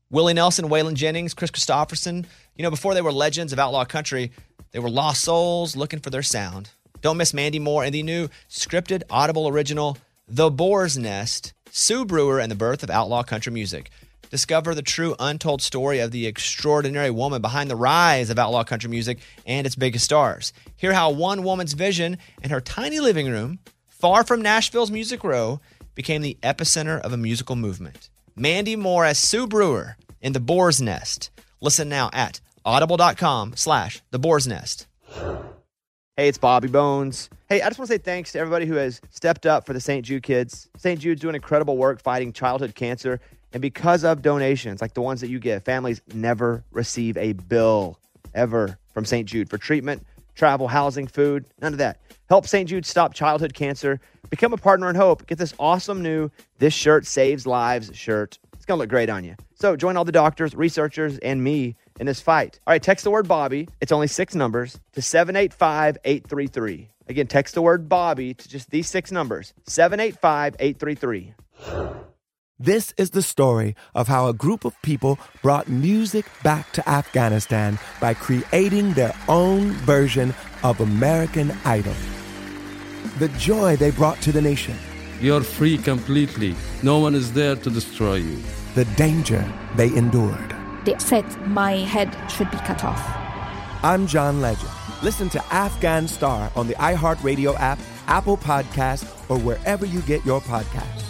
Willie Nelson, Waylon Jennings, Chris Christopherson. Before they were legends of outlaw country, they were lost souls looking for their sound. Don't miss Mandy Moore and the new scripted Audible original, The Boar's Nest, Sue Brewer and the Birth of Outlaw Country Music. Discover the true untold story of the extraordinary woman behind the rise of outlaw country music and its biggest stars. Hear how one woman's vision in her tiny living room, far from Nashville's Music Row, became the epicenter of a musical movement. Mandy Moore as Sue Brewer in The Boar's Nest. Listen now at audible.com/The Boar's Nest. Hey, it's Bobby Bones. Hey, I just want to say thanks to everybody who has stepped up for the St. Jude kids. St. Jude's doing incredible work fighting childhood cancer. And because of donations like the ones that you give, families never receive a bill ever from St. Jude for treatment, travel, housing, food, none of that. Help St. Jude stop childhood cancer. Become a partner in hope. Get this awesome new This Shirt Saves Lives shirt. It's going to look great on you. So join all the doctors, researchers, and me in this fight. All right, text the word Bobby. It's only 6 numbers to 785-833. Again, text the word Bobby to just these 6 numbers, 785-833. This is the story of how a group of people brought music back to Afghanistan by creating their own version of American Idol. The joy they brought to the nation. You're free completely. No one is there to destroy you. The danger they endured. They said my head should be cut off. I'm John Legend. Listen to Afghan Star on the iHeartRadio app, Apple Podcasts, or wherever you get your podcasts.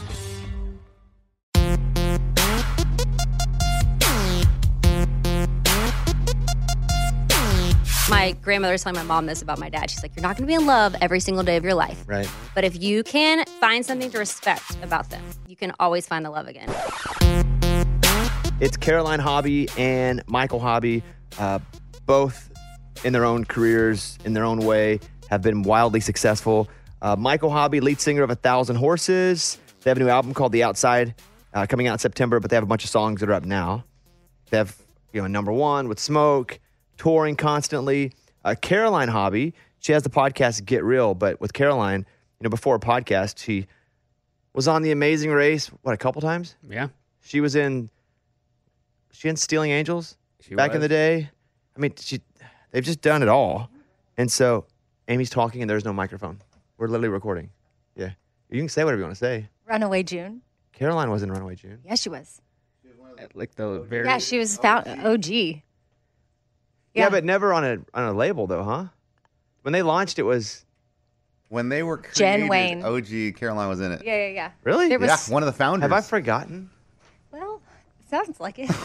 My grandmother was telling my mom this about my dad. She's like, you're not going to be in love every single day of your life. Right. But if you can find something to respect about them, you can always find the love again. It's Caroline Hobby and Michael Hobby, both in their own careers, in their own way, have been wildly successful. Michael Hobby, lead singer of 1,000 Horses. They have a new album called The Outside coming out in September, but they have a bunch of songs that are up now. They have, number one with Smoke, touring constantly. Caroline Hobby, she has the podcast Get Real, but with Caroline, before a podcast, she was on The Amazing Race, a couple times? Yeah. She was in Stealing Angels back in the day. I mean, they've just done it all. And so Amy's talking and there's no microphone. We're literally recording. Yeah. You can say whatever you want to say. Runaway June. Caroline was in Runaway June. Yeah, she was. Like the very... Yeah, she was OG. Yeah, but never on a label though, huh? When they launched, it was... When they were created, Jen Wayne. OG, Caroline was in it. Yeah. Really? There was... Yeah, one of the founders. Have I forgotten? Well, sounds like it.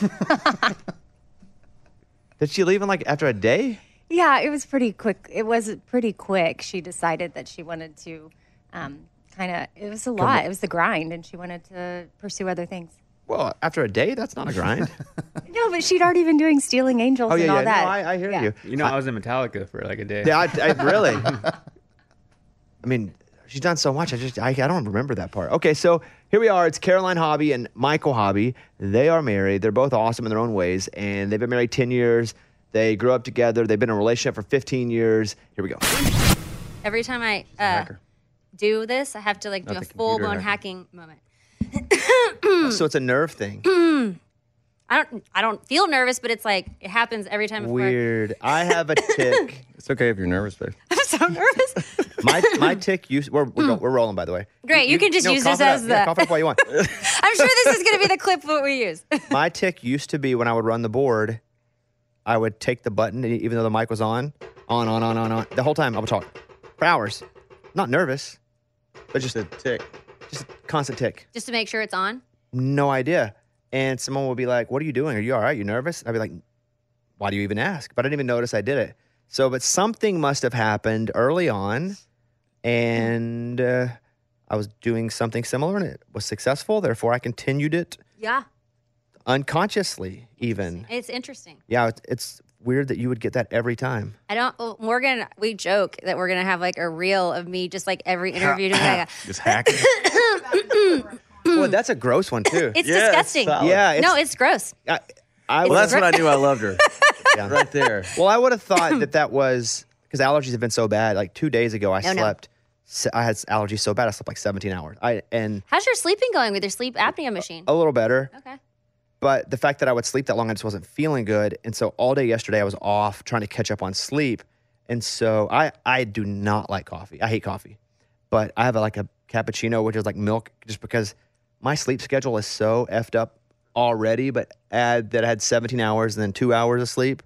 Did she leave in after a day? Yeah, it was pretty quick. It was pretty quick. She decided that she wanted to it was a lot. It was the grind, and she wanted to pursue other things. Well, after a day, that's not a grind. No, but she'd already been doing Stealing Angels and all that. No, I hear you. I was in Metallica for a day. Yeah, I really. I mean, she's done so much. I don't remember that part. Okay, so here we are. It's Caroline Hobby and Michael Hobby. They are married. They're both awesome in their own ways, and they've been married 10 years. They grew up together. They've been in a relationship for 15 years. Here we go. Every time I do this, I have to do a full-blown hacking moment. So it's a nerve thing. I don't feel nervous, but it's it happens every time. Weird. I have a tick. It's okay if you're nervous, babe. I'm so nervous. My tick we're rolling, by the way. Great, you can just use this as the... cough it up while you want. I'm sure this is going to be the clip that we use. My tick used to be when I would run the board, I would take the button, even though the mic was on. The whole time I would talk for hours. Not nervous, but just a tick. Just a constant tick. Just to make sure it's on? No idea. And someone would be like, what are you doing? Are you all right? You nervous? I'd be like, why do you even ask? But I didn't even notice I did it. So, but something must have happened early on, and I was doing something similar, and it was successful. Therefore, I continued it. Yeah. Unconsciously, even. It's interesting. Yeah, it's weird that you would get that every time. Morgan, we joke that we're going to have a reel of me just every interview doing just hacking. Well, that's a gross one, too. It's disgusting. Yeah. It's gross. That's when I knew I loved her. Yeah. Right there. Well, I would have thought that was because allergies have been so bad. 2 days ago, I slept. I had allergies so bad, I slept 17 hours. How's your sleeping going with your sleep apnea machine? A little better. Okay. But the fact that I would sleep that long, I just wasn't feeling good. And so all day yesterday, I was off trying to catch up on sleep. And so I do not like coffee. I hate coffee. But I have a cappuccino, which is like milk, just because my sleep schedule is so effed up already. But add that I had 17 hours and then 2 hours of sleep,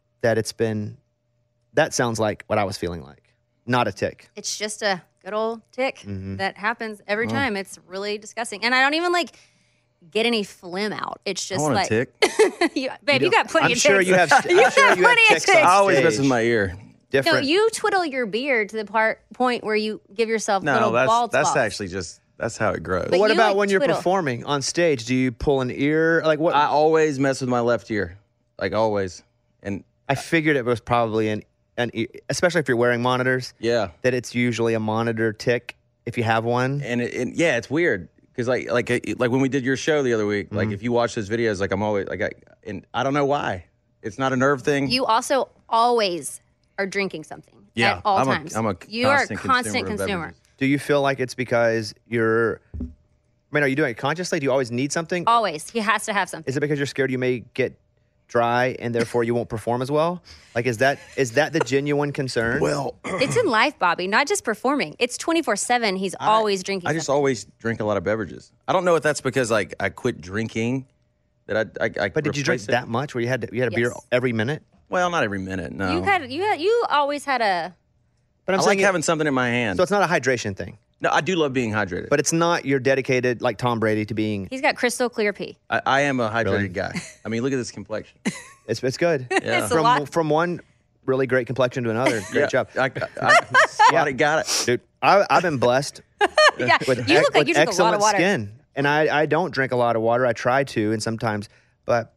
that sounds like what I was feeling like. Not a tick. It's just a good old tick that happens every time. It's really disgusting. And I don't even get any phlegm out. It's just I want a tick. you got plenty I'm of sure ticks. you have. I'm sure you have ticks on ticks. I always stage. mess with my ear. Different. No, you twiddle your beard to the point where you give yourself little bald that's spots. actually that's how it grows. But What you, about like, when you're twiddle. performing on stage? Do you pull an ear? Like what? I always mess with my left ear, like always. And I figured it was probably an ear, especially if you're wearing monitors. yeah, That it's usually a monitor tick if you have one. and yeah, it's weird because like when we did your show the other week, like if you watch those videos, like I'm always and I don't know why. It's not a nerve thing. You also always are drinking something at all times. You are a constant consumer. Do you feel like it's because are you doing it consciously? Do you always need something? Always. He has to have something. Is it because you're scared you may get dry and therefore you won't perform as well? Like, is that the genuine concern? Well, It's in life, Bobby, not just performing. It's 24/7. He's always drinking I just something. always drink a lot of beverages. I don't know if that's because I quit drinking. That I But did you drink replaced it. that much where you had a beer Yes. every minute? Well, not every minute. No, You always had a... But I'm I saying like having something in my hand. so it's not a hydration thing. No, I do love being hydrated. But it's not you're dedicated like Tom Brady to being. He's got crystal clear pee. I am a hydrated Really? guy. I mean, look at this complexion. It's good. Yeah. It's a lot. From one really great complexion to another. Great job, I got it. dude. I've been blessed Yeah, with, you look like with you drink a lot excellent of water. skin, and I don't drink a lot of water. I try to, and sometimes, but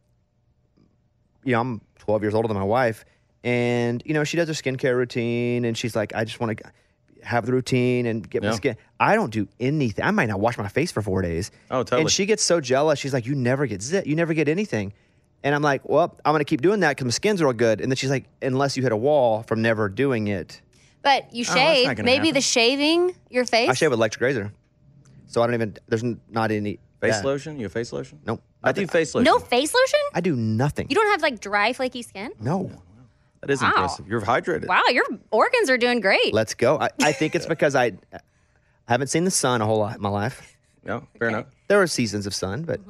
I'm 12 years older than my wife, and she does her skincare routine, and she's like, I just want to have the routine and get my Yeah. skin. I don't do anything. I might not wash my face for 4 days. Oh, totally. And she gets so jealous. She's like, you never get you never get anything. And I'm like, well, I'm going to keep doing that because my skin's real good. And then she's like, unless you hit a wall from never doing it. But you that's shave. not gonna Maybe happen. the shaving your face. I shave with electric razor. So I don't even, there's not any. Face yeah. lotion? You a face lotion? Nope. I do face lotion. No face lotion? I do nothing. You don't have dry, flaky skin? No. That is Wow. impressive. You're hydrated. Wow, your organs are doing great. Let's go. I think it's because I haven't seen the sun a whole lot in my life. No, fair enough. There were seasons of sun, but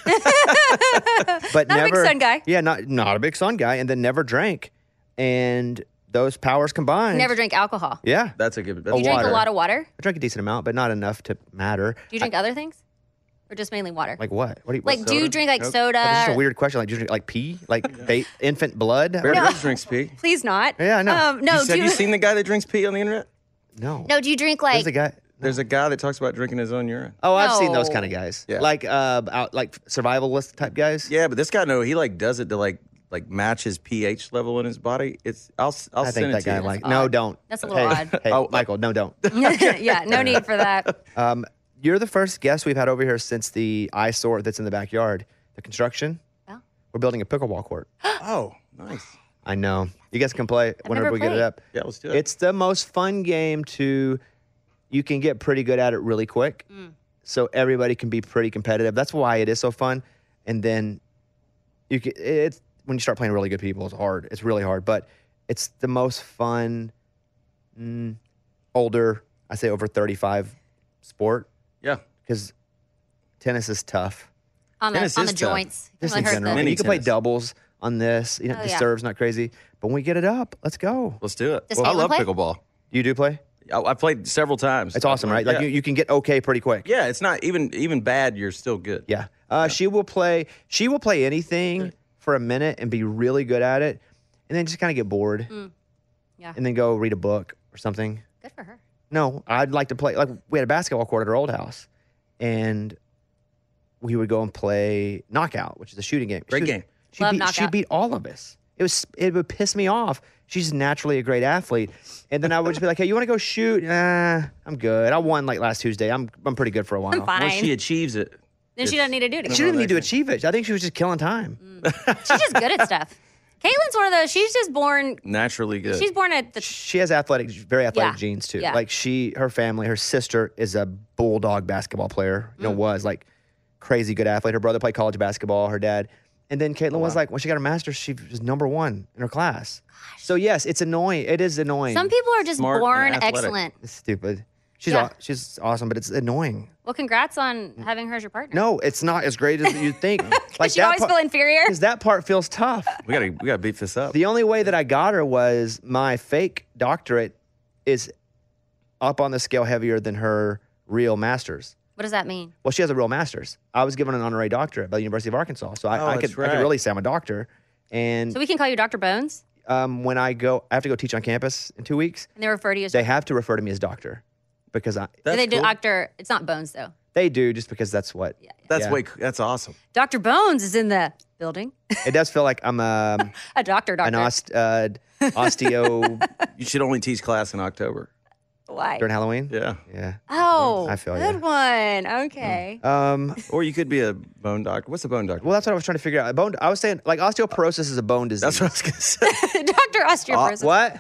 Not a big never sun guy. Yeah, not a big sun guy, and then never drank, and those powers combined. Never drink alcohol. Yeah, That's a good. You That's drink water. a lot of water? I drank a decent amount, but not enough to matter. Do you drink other things? Or just mainly water? Like what? What do you? Like, do you soda? drink like Coke? soda? This is a weird question. Like, do you drink like pee? Like infant blood? Bear Grylls drinks pee. Please not. Yeah, I know. No, Have you seen the guy that drinks pee on the internet? No. No, do you drink like There's a guy. There's a guy that talks about drinking his own urine. Oh, I've seen those No. kind of guys. Yeah. Like survivalist type guys. Yeah, but this guy, no, he does it to like match his pH level in his body. I'll I send think it that to guy you. like. That's No, odd. don't. That's a little odd. Hey, Oh, Michael, no, don't. Yeah, no need for that. You're the first guest we've had over here since the eyesore that's in the backyard, the construction. Oh. We're building a pickleball court. Oh, nice. I know. You guys can play whenever never we get it played. up. Yeah, let's do it. It's the most fun game you can get pretty good at it really quick. So everybody can be pretty competitive. That's why it is so fun. And then it's when you start playing really good people, it's hard. It's really hard, but it's the most fun older, I say over 35 sport, Yeah. because tennis is tough. On the Tennis is tough. joints. Just Really in hurt general. the- And you can play tennis. doubles on this. The yeah. serve's not crazy. But when we get it up, let's go. Let's do it. Does I Caitlin love play? pickleball. You do play? I played several times. It's awesome, right? Like Yeah. you can get okay pretty quick. Yeah, it's not even bad. You're still good. Yeah. She will play anything for a minute and be really good at it, and then just kind of get bored. Yeah. And then go read a book or something. Good for her. No, I'd like to play. Like we had a basketball court at our old house, and we would go and play Knockout, which is a shooting game. Great game. She Love beat, Knockout. she beat all of us. It would piss me off. She's naturally a great athlete, and then I would just be like, "Hey, you want to go shoot?" I'm good. I won like last Tuesday. I'm pretty good for a while. I'm fine. Once she achieves it, Then she doesn't need to do it She again. didn't need to achieve it. I think she was just killing time. She's just good at stuff. Caitlin's one of those. She's just born. naturally good. She's born at the. She has very athletic Yeah. genes too. Yeah. Like her family, her sister is a bulldog basketball player. Was like crazy good athlete. Her brother played college basketball, her dad. And then Caitlin was like, when she got her master's, she was number 1 in her class. So yes, it's annoying. It is annoying. Some people are just Smart and born athletic. excellent. It's stupid. She's Yeah. she's awesome, but it's annoying. Well, congrats on having her as your partner. No, it's not as great as you'd think. Does she always feel inferior? Because that part feels tough. We gotta beef this up. The only way that I got her was my fake doctorate is up on the scale heavier than her real master's. What does that mean? Well, she has a real master's. I was given an honorary doctorate by the University of Arkansas, so I that's could right. really say I'm a doctor. And So we can call you Dr. Bones, when I have to go teach on campus in 2 weeks, and they refer to you as. they have to refer to me as doctor because They do Doctor. It's not Bones though. they do just because that's what. That's yeah. That's awesome. Dr. Bones is in the building. It does feel like I'm A doctor. an osteo You should only teach class in October. Why? during Halloween. Yeah. Yeah. Oh, I feel good you. one. Okay. Or you could be a bone doctor. What's a bone doctor? Well, that's what I was trying to figure out. I was saying like osteoporosis is a bone disease. That's what I was gonna say. Dr. Osteoporosis. What?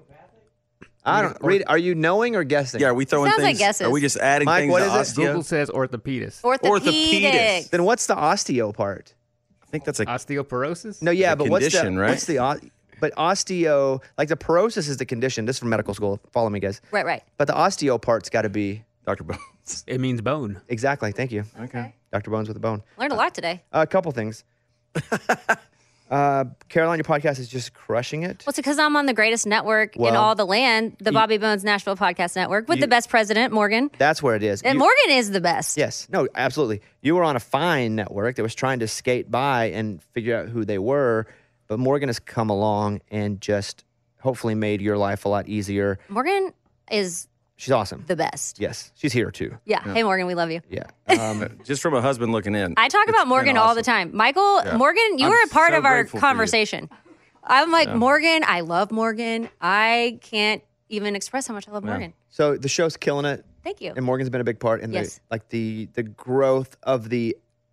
I don't read. Are you knowing or guessing? Yeah, are we throwing Sounds like things? guesses. Are we just adding Mike, things what to is it? osteo? Google says orthopedist. Orthopedic. Then what's the osteo part? I think that's a Osteoporosis? No, yeah, a but what's condition, right? but osteo, like the porosis is the condition. This is from medical school. Follow me, guys. Right. But the osteo part's got to be Dr. Bones. It means bone. exactly. Thank you, Okay. Dr. Bones with a bone. Learned a lot today. A couple things. Caroline, your podcast is just crushing it. Well, it's because I'm on the greatest network in Well, all the land, the Bobby Bones Nashville Podcast Network, with the best president, Morgan. That's where it is. And You- Morgan is the best. Yes. No, absolutely. You were on a fine network that was trying to skate by and figure out who they were, but Morgan has come along and just hopefully made your life a lot easier. Morgan is She's awesome. the best. Yes. She's here too. Yeah. Hey, Morgan, we love you. Yeah. Just from a husband looking in. I talk about It's Morgan been all the awesome. time. Michael, Morgan, you I'm were a part so of our grateful for you. conversation. I'm like, Morgan, I love Morgan. I can't even express how much I love Morgan. So the show's killing it. Thank you. And Morgan's been a big part in Yes. the growth of the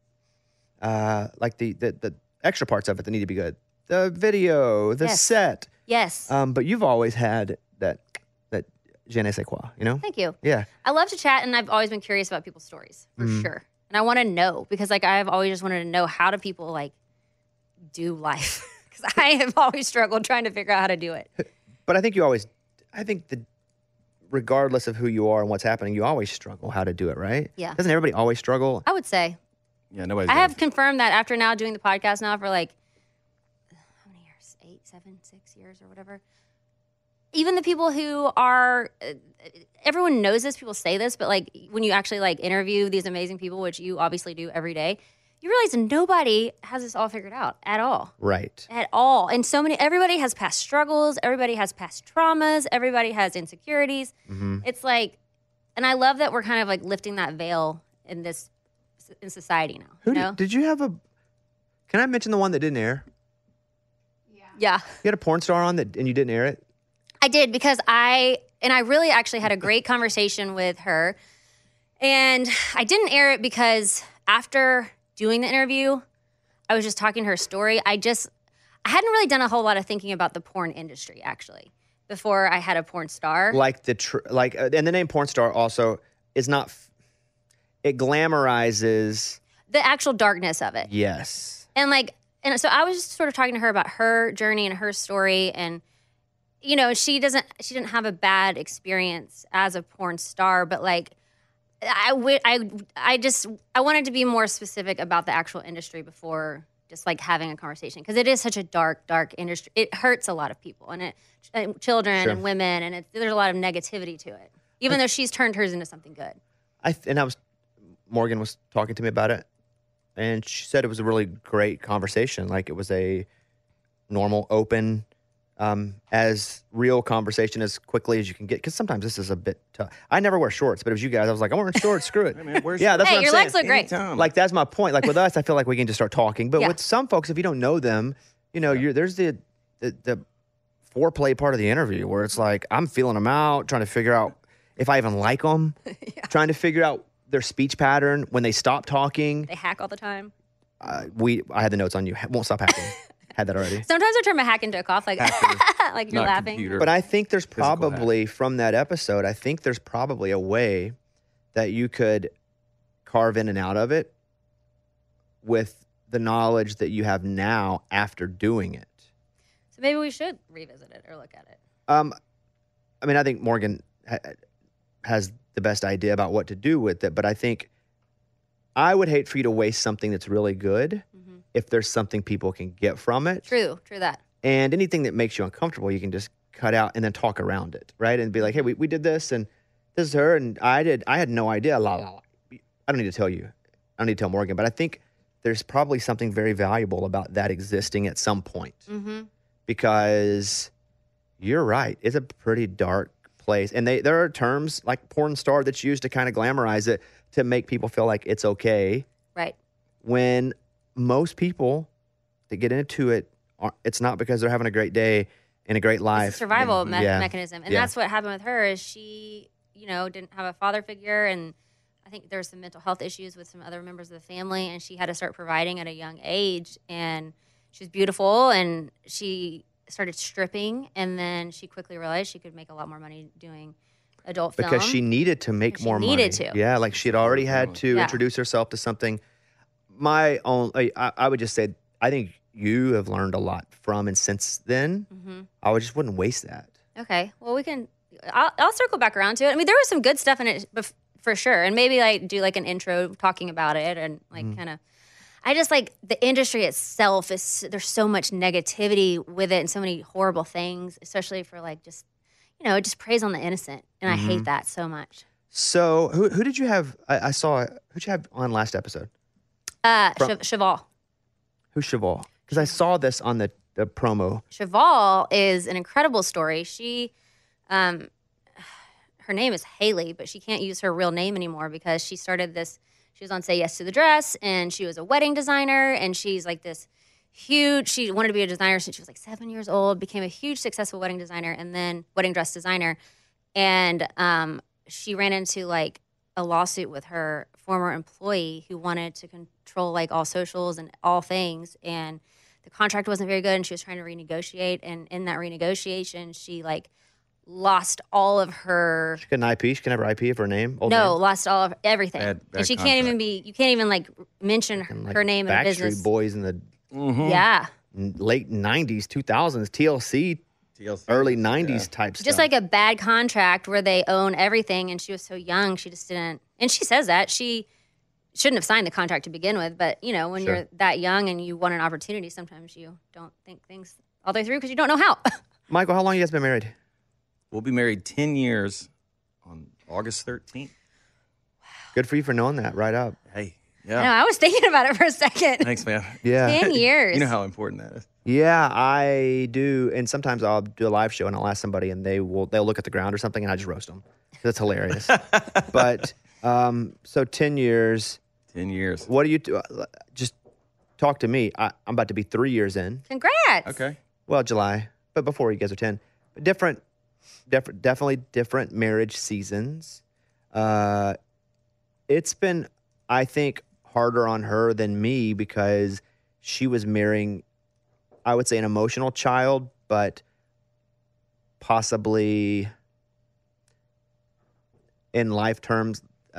the extra parts of it that need to be good. The video, the Yes. set. Yes. But you've always had that je ne sais quoi, you know? Thank you. Yeah. I love to chat, and I've always been curious about people's stories, for sure. And I want to know, because like I've always just wanted to know, how do people like do life? Because I have always struggled trying to figure out how to do it. But I think regardless of who you are and what's happening, you always struggle how to do it, right? Yeah. Doesn't everybody always struggle? I would say. Yeah, nobody's I gonna- have confirmed that after now doing the podcast now for like, how many years? 8, 7, 6 years or whatever. Even the people who are, everyone knows this, people say this, but like when you actually like interview these amazing people, which you obviously do every day, you realize nobody has this all figured out at all. Right. At all. And everybody has past struggles, everybody has past traumas, everybody has insecurities. It's like, and I love that we're kind of like lifting that veil in society now. Who you know? did you have can I mention the one that didn't air? Yeah. You had a porn star on and you didn't air it? I did, because I really actually had a great conversation with her. And I didn't air it because after doing the interview, I was just talking her story. I hadn't really done a whole lot of thinking about the porn industry, actually, before I had a porn star. Like and the name porn star also is not, it glamorizes. The actual darkness of it. Yes. And so I was just sort of talking to her about her journey and her story, and you know, she didn't have a bad experience as a porn star, but like I wanted to be more specific about the actual industry before just like having a conversation, because it is such a dark industry. It hurts a lot of people and children and women, and there's a lot of negativity to it. Even though she's turned hers into something good. Morgan was talking to me about it, and she said it was a really great conversation. Like it was a normal, open, as real conversation as quickly as you can get. Because sometimes this is a bit tough. I never wear shorts, but it was you guys. I was like, I'm wearing shorts. Screw it. Hey, man, where's Yeah, that's what I'm your saying. legs look great. Anytime. Like that's my point. Like with us, I feel like we can just start talking. But Yeah. with some folks, if you don't know them, you know, there's the foreplay part of the interview where it's like I'm feeling them out, trying to figure out if I even like them, trying to figure out their speech pattern when they stop talking. They hack all the time. I had the notes on you. Won't stop hacking. Had that already. Sometimes I turn my hack into a cough, like like you're Not laughing. computer. But I think there's Physical probably from that episode, I think there's probably a way that you could carve in and out of it with the knowledge that you have now after doing it? So maybe we should revisit it or look at it. I mean, I think Morgan has the best idea about what to do with it, but I think I would hate for you to waste something that's really good if there's something people can get from it. True that. And anything that makes you uncomfortable, you can just cut out and then talk around it, right? And be like, hey, we did this, and this is her, and I had no idea. I don't need to tell you. I don't need to tell Morgan, but I think there's probably something very valuable about that existing at some point. Because you're right. It's a pretty dark place. And there are terms like porn star that's used to kind of glamorize it to make people feel like it's okay. Right. When most people that get into it, it's not because they're having a great day and a great life. It's a survival mechanism. And Yeah. that's what happened with her is she, didn't have a father figure. And I think there were some mental health issues with some other members of the family. And she had to start providing at a young age. And she was beautiful. And she started stripping. And then she quickly realized she could make a lot more money doing adult film. Because she needed to make more money. Needed to. Yeah, like she had already had to introduce herself to something. I would just say, I think you have learned a lot from and since then. I just wouldn't waste that. Okay. Well, I'll circle back around to it. I mean, there was some good stuff in it for sure. And maybe do like an intro talking about it and kind of, I just like the industry itself there's so much negativity with it and so many horrible things, especially for just preys on the innocent. And I hate that so much. So who did you have? I saw, who'd you have on last episode? Cheval. Who's Cheval? Because I saw this on the promo. Cheval is an incredible story. She, her name is Haley, but she can't use her real name anymore because she started this. She was on Say Yes to the Dress, and she was a wedding designer, and she's like this huge. She wanted to be a designer since she was like 7 years old. Became a huge successful wedding designer, and then wedding dress designer, and she ran into like a lawsuit with her former employee who wanted to control like all socials and all things, and the contract wasn't very good, and she was trying to renegotiate, and in that renegotiation she like lost all of her. She got an IP. She can have her IP of her name. Lost all of everything. Bad And she contract. can't even be. You can't even like mention her name in a business. Backstreet Boys in the Yeah, late 90s, 2000s, TLC, early 90s type stuff. just like a bad contract where they own everything, and she was so young, she just didn't. And she says that she shouldn't have signed the contract to begin with. But when you're that young and you want an opportunity, sometimes you don't think things all the way through because you don't know how. Michael, how long you guys been married? We'll be married 10 years on August 13th. Good for you for knowing that right up. Hey, I know, yeah. I was thinking about it for a second. Thanks, man. Yeah. 10 years. You know how important that is. Yeah, I do. And sometimes I'll do a live show and I'll ask somebody and they'll look at the ground or something and I just roast them. That's hilarious. But so 10 years. 10 years. What do you do? Just talk to me. I'm about to be 3 years in. Congrats. Okay. Well, July, but before you guys are 10. But definitely different marriage seasons. It's been, I think, harder on her than me because she was marrying, I would say, an emotional child, but possibly in life terms,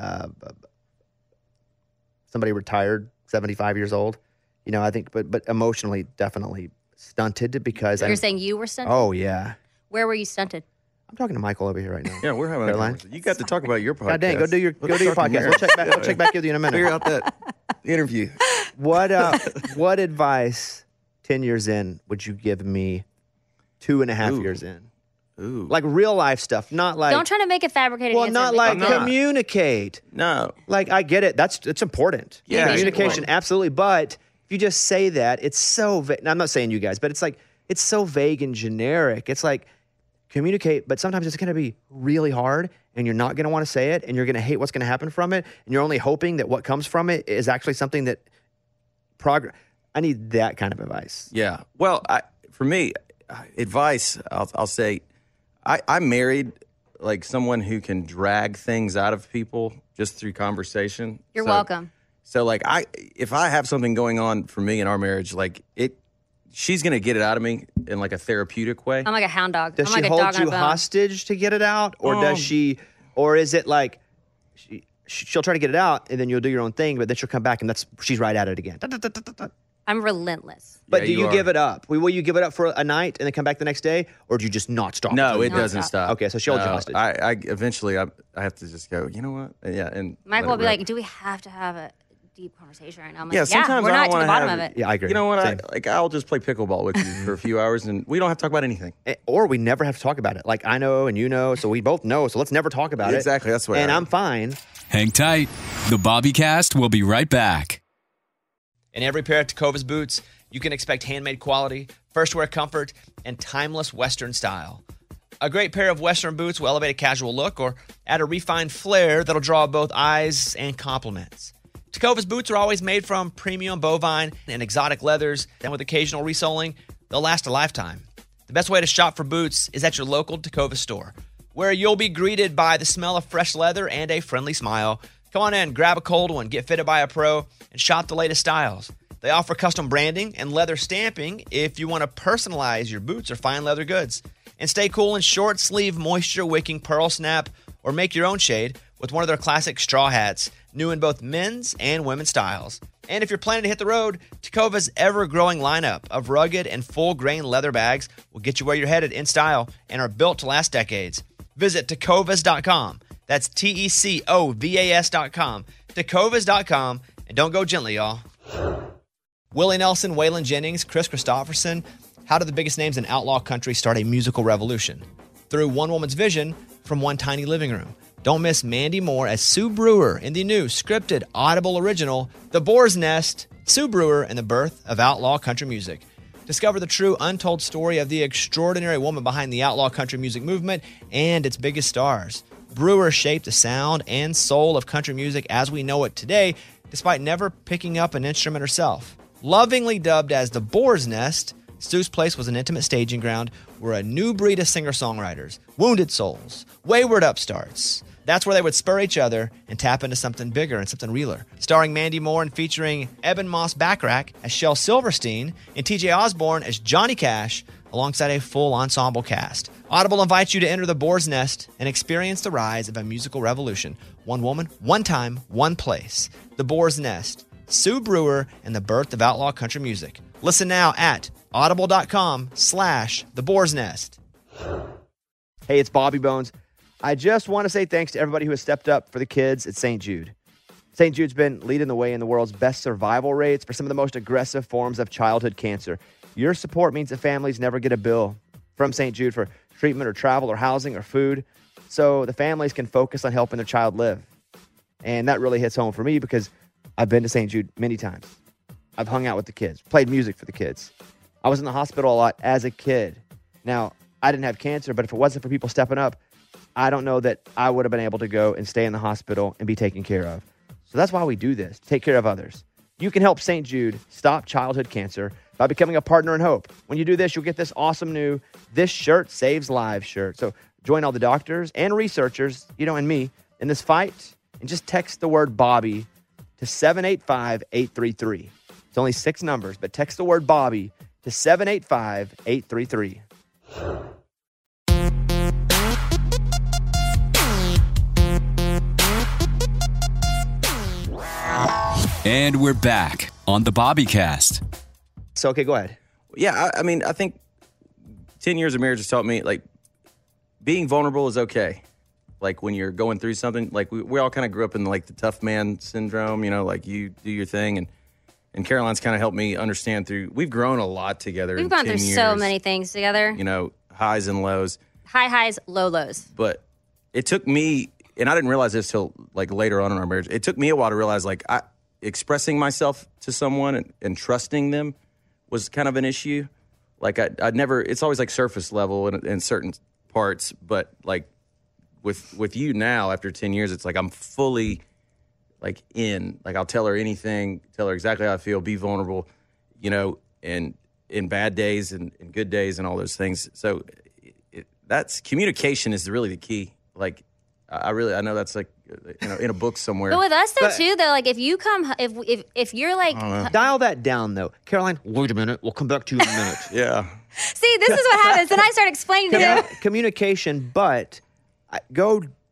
somebody retired, 75 years old. I think, but emotionally, definitely stunted because You're saying you were stunted? Oh, yeah. Where were you stunted? I'm talking to Michael over here right now. Yeah, we're having a Caroline? conversation. You got to talk about your podcast. God dang, go do your Let's start podcast. from We'll check back with you in a minute. Figure out that interview. What advice 10 years in would you give me 2.5 years in? Ooh. Like real life stuff, not like Don't try to make it fabricated. well, answer. not Make like it not. communicate. No. Like I get it. It's important. Yeah, communication, sure. absolutely. But if you just say that, it's so vague. I'm not saying you guys, but it's like it's so vague and generic. It's like communicate, but sometimes it's going to be really hard, and you're not going to want to say it, and you're going to hate what's going to happen from it, and you're only hoping that what comes from it is actually something that progress. I need that kind of advice. Yeah. Well, for me, advice, I'll say, I'm married like someone who can drag things out of people just through conversation. You're welcome. So like if I have something going on for me in our marriage, like she's going to get it out of me in like a therapeutic way. I'm like a hound dog. Does I'm she like a hold dog on you a bone. hostage to get it out, or does she, or is it like she'll try to get it out, and then you'll do your own thing, but then she'll come back, and she's right at it again. I'm relentless. But Yeah, do you are. give it up? Will you give it up for a night and then come back the next day, or do you just not stop? No, it Not doesn't stop. Okay, so she'll hold you hostage. I eventually I have to just go, you know what? Yeah, and Michael let will it be rip. like, do we have to have a deep conversation right now? I'm like, Yeah, sometimes we're I not don't to the wanna bottom have of it. Yeah, I agree. You know what? Same. I'll just play pickleball with you for a few hours, and we don't have to talk about anything. Or we never have to talk about it. Like, I know and you know, so we both know, so let's never talk about it. Exactly, that's what And I- I'm fine. Hang tight. The Bobbycast will be right back. In every pair of Tecovas boots, you can expect handmade quality, first wear comfort, and timeless Western style. A great pair of Western boots will elevate a casual look or add a refined flair that'll draw both eyes and compliments. Tecovas boots are always made from premium bovine and exotic leathers, and with occasional resoling, they'll last a lifetime. The best way to shop for boots is at your local Tecovas store, where you'll be greeted by the smell of fresh leather and a friendly smile. Come on in, grab a cold one, get fitted by a pro, and shop the latest styles. They offer custom branding and leather stamping if you want to personalize your boots or fine leather goods. And stay cool in short sleeve, moisture wicking pearl snap, or make your own shade with one of their classic straw hats, new in both men's and women's styles. And if you're planning to hit the road, Tecovas' ever-growing lineup of rugged and full-grain leather bags will get you where you're headed in style and are built to last decades. Visit Tecovas.com. That's Tecovas.com. Tecovas.com. And don't go gently, y'all. Willie Nelson, Waylon Jennings, Chris Christopherson. How did the biggest names in outlaw country start a musical revolution? Through one woman's vision from one tiny living room. Don't miss Mandy Moore as Sue Brewer in the new scripted Audible original, The Boar's Nest, Sue Brewer and the Birth of Outlaw Country Music. Discover the true untold story of the extraordinary woman behind the outlaw country music movement and its biggest stars. Brewer shaped the sound and soul of country music as we know it today, despite never picking up an instrument herself. Lovingly dubbed as the Boar's Nest, Sue's place was an intimate staging ground where a new breed of singer-songwriters, wounded souls, wayward upstarts, that's where they would spur each other and tap into something bigger and something realer. Starring Mandy Moore and featuring Eben Moss Backrack as Shel Silverstein and TJ Osborne as Johnny Cash, alongside a full ensemble cast. Audible invites you to enter the Boar's Nest and experience the rise of a musical revolution. One woman, one time, one place. The Boar's Nest, Sue Brewer, and the birth of outlaw country music. Listen now at audible.com/The Boar's Nest. Hey, it's Bobby Bones. I just want to say thanks to everybody who has stepped up for the kids at St. Jude. St. Jude's been leading the way in the world's best survival rates for some of the most aggressive forms of childhood cancer. Your support means that families never get a bill from St. Jude for treatment or travel or housing or food, so the families can focus on helping their child live. And that really hits home for me because I've been to St. Jude many times. I've hung out with the kids, played music for the kids. I was in the hospital a lot as a kid. Now, I didn't have cancer, but if it wasn't for people stepping up, I don't know that I would have been able to go and stay in the hospital and be taken care of. So that's why we do this, take care of others. You can help St. Jude stop childhood cancer by becoming a partner in hope. When you do this, you'll get this awesome new This Shirt Saves Lives shirt. So join all the doctors and researchers, and me, in this fight, and just text the word Bobby to 785-833. It's only 6 numbers, but text the word Bobby to 785-833. And we're back on the Bobbycast. So, okay, go ahead. Yeah, I mean, I think 10 years of marriage has taught me, being vulnerable is okay. When you're going through something, we all kind of grew up in, the tough man syndrome, you do your thing. And Caroline's kind of helped me understand we've grown a lot together. We've gone through so many things together. Highs and lows. High highs, low lows. But it took me, and I didn't realize this till later on in our marriage, it took me a while to realize expressing myself to someone and trusting them was kind of an issue. I'd never, it's always surface level in certain parts, but with you now after 10 years, it's I'm fully in, I'll tell her anything, tell her exactly how I feel, be vulnerable, and in bad days and good days and all those things. So that's communication is really the key. I know that's in a book somewhere. But with us too, if you come, if you're dial that down though, Caroline. Wait a minute, we'll come back to you in a minute. Yeah. See, this is what happens. Then I start explaining to him communication, but go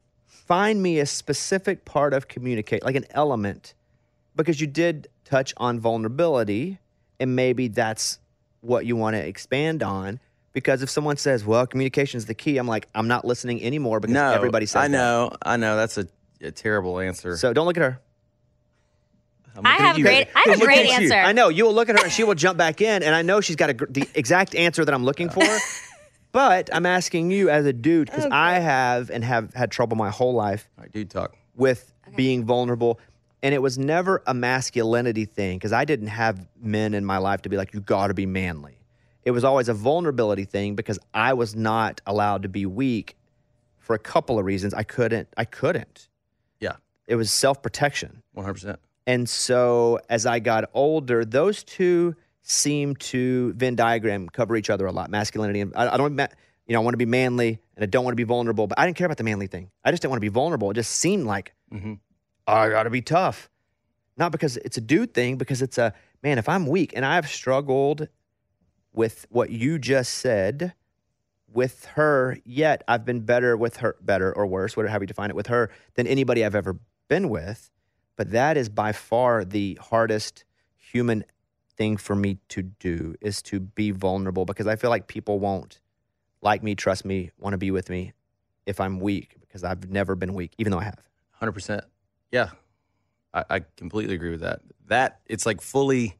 find me a specific part of communicate, like an element, because you did touch on vulnerability, and maybe that's what you want to expand on. Because if someone says, well, communication is the key, I'm like, I'm not listening anymore because everybody says I know. That's a terrible answer. So don't look at her. I have a great answer. I know. You will look at her and she will jump back in, and I know she's got the exact answer that I'm looking for. But I'm asking you as a dude, because I have had trouble my whole life. All right, dude talk. With being vulnerable. And it was never a masculinity thing, because I didn't have men in my life to be like, you got to be manly. It was always a vulnerability thing because I was not allowed to be weak for a couple of reasons. I couldn't. Yeah. It was self-protection. 100%. And so as I got older, those two seemed to Venn diagram cover each other a lot. Masculinity and I want to be manly and I don't want to be vulnerable, but I didn't care about the manly thing. I just didn't want to be vulnerable. It just seemed like I got to be tough. Not because it's a dude thing, because it's man, if I'm weak, and I've struggled with what you just said with her, yet I've been better with her, better or worse, whatever, how you define it, with her than anybody I've ever been with. But that is by far the hardest human thing for me to do, is to be vulnerable, because I feel like people won't like me, trust me, want to be with me if I'm weak, because I've never been weak, even though I have. 100%. Yeah. I completely agree with that. That it's like fully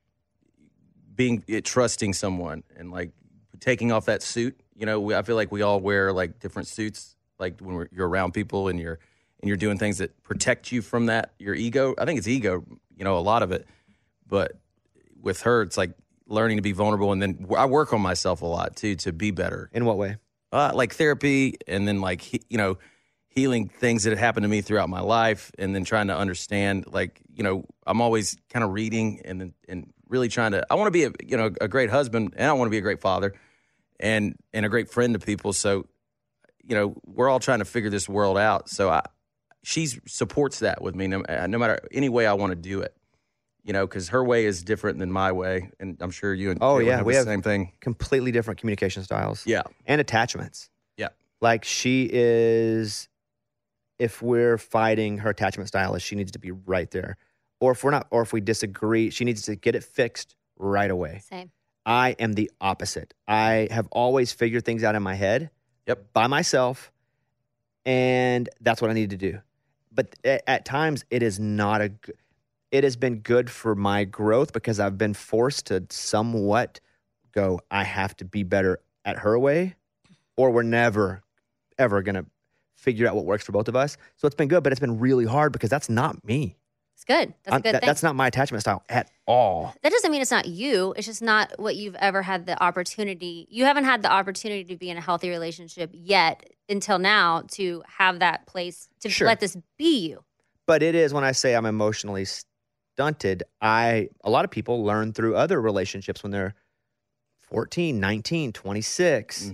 trusting someone and like taking off that suit. I feel like we all wear like different suits, like when you're around people and you're doing things that protect you from that, your ego. I think it's ego, a lot of it. But with her, it's like learning to be vulnerable. And then I work on myself a lot too, to be better. In what way? Like therapy, and then like, healing things that had happened to me throughout my life, and then trying to understand, like, I'm always kind of reading and really trying to, I want to be a great husband, and I want to be a great father and a great friend to people. So, we're all trying to figure this world out. So she supports that with me no matter any way I want to do it, because her way is different than my way. And I'm sure you and we have the have same thing. Completely different communication styles. Yeah. And attachments. Yeah. Like she is, if we're fighting, her attachment style is she needs to be right there. Or if we're not, or if we disagree, she needs to get it fixed right away. Same. I am the opposite. I have always figured things out in my head. Yep. By myself. And that's what I need to do. But at times it is not it has been good for my growth, because I've been forced to somewhat go, I have to be better at her way, or we're never, ever going to figure out what works for both of us. So it's been good, but it's been really hard because that's not me. It's good. That's a good thing. That's not my attachment style at all. That doesn't mean it's not you. It's just not what you've ever had the opportunity. You haven't had the opportunity to be in a healthy relationship yet until now to have that place to let this be you. But it is, when I say I'm emotionally stunted, a lot of people learn through other relationships when they're 14, 19, 26.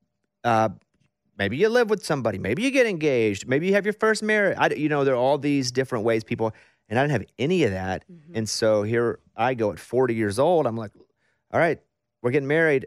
Maybe you live with somebody. Maybe you get engaged. Maybe you have your first marriage. There are all these different ways people, and I didn't have any of that. And so here I go at 40 years old. I'm like, all right, we're getting married.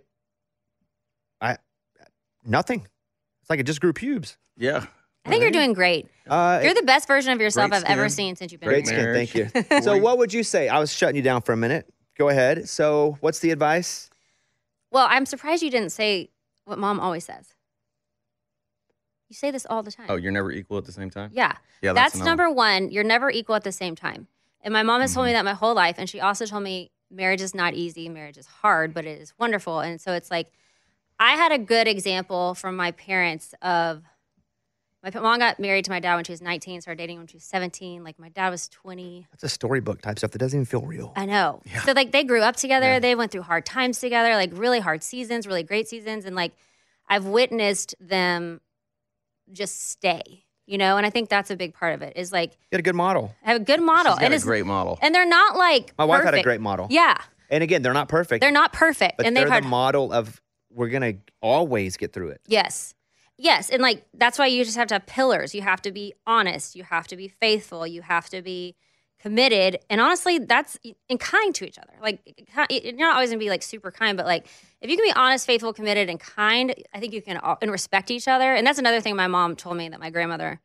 Nothing. It's like it just grew pubes. Yeah. I think you're doing great. You're the best version of yourself I've ever seen since you've been Great skin, thank you. So what would you say? I was shutting you down for a minute. Go ahead. So what's the advice? Well, I'm surprised you didn't say what Mom always says. You say this all the time. Oh, you're never equal at the same time? Yeah. Yeah, that's number one. You're never equal at the same time. And my mom has told me that my whole life. And she also told me marriage is not easy. Marriage is hard, but it is wonderful. And so it's like, I had a good example from my parents of, my mom got married to my dad when she was 19, started dating when she was 17. Like, my dad was 20. That's a storybook type stuff that doesn't even feel real. I know. Yeah. So, like, they grew up together. Yeah. They went through hard times together, like, really hard seasons, really great seasons. And, like, I've witnessed them just stay, And I think that's a big part of it, is, like... You had a good model. I have a good model. She's got a great model. And they're not, like, my wife perfect. had a great model. Yeah. And, again, they're not perfect. They're not perfect. But and they're the model of, we're going to always get through it. Yes. Yes, and like that's why you just have to have pillars. You have to be honest. You have to be faithful. You have to be committed. And honestly, that's and kind to each other. Like, you're not always gonna be like super kind, but like if you can be honest, faithful, committed, and kind, I think you can and respect each other. And that's another thing my mom told me that my grandmother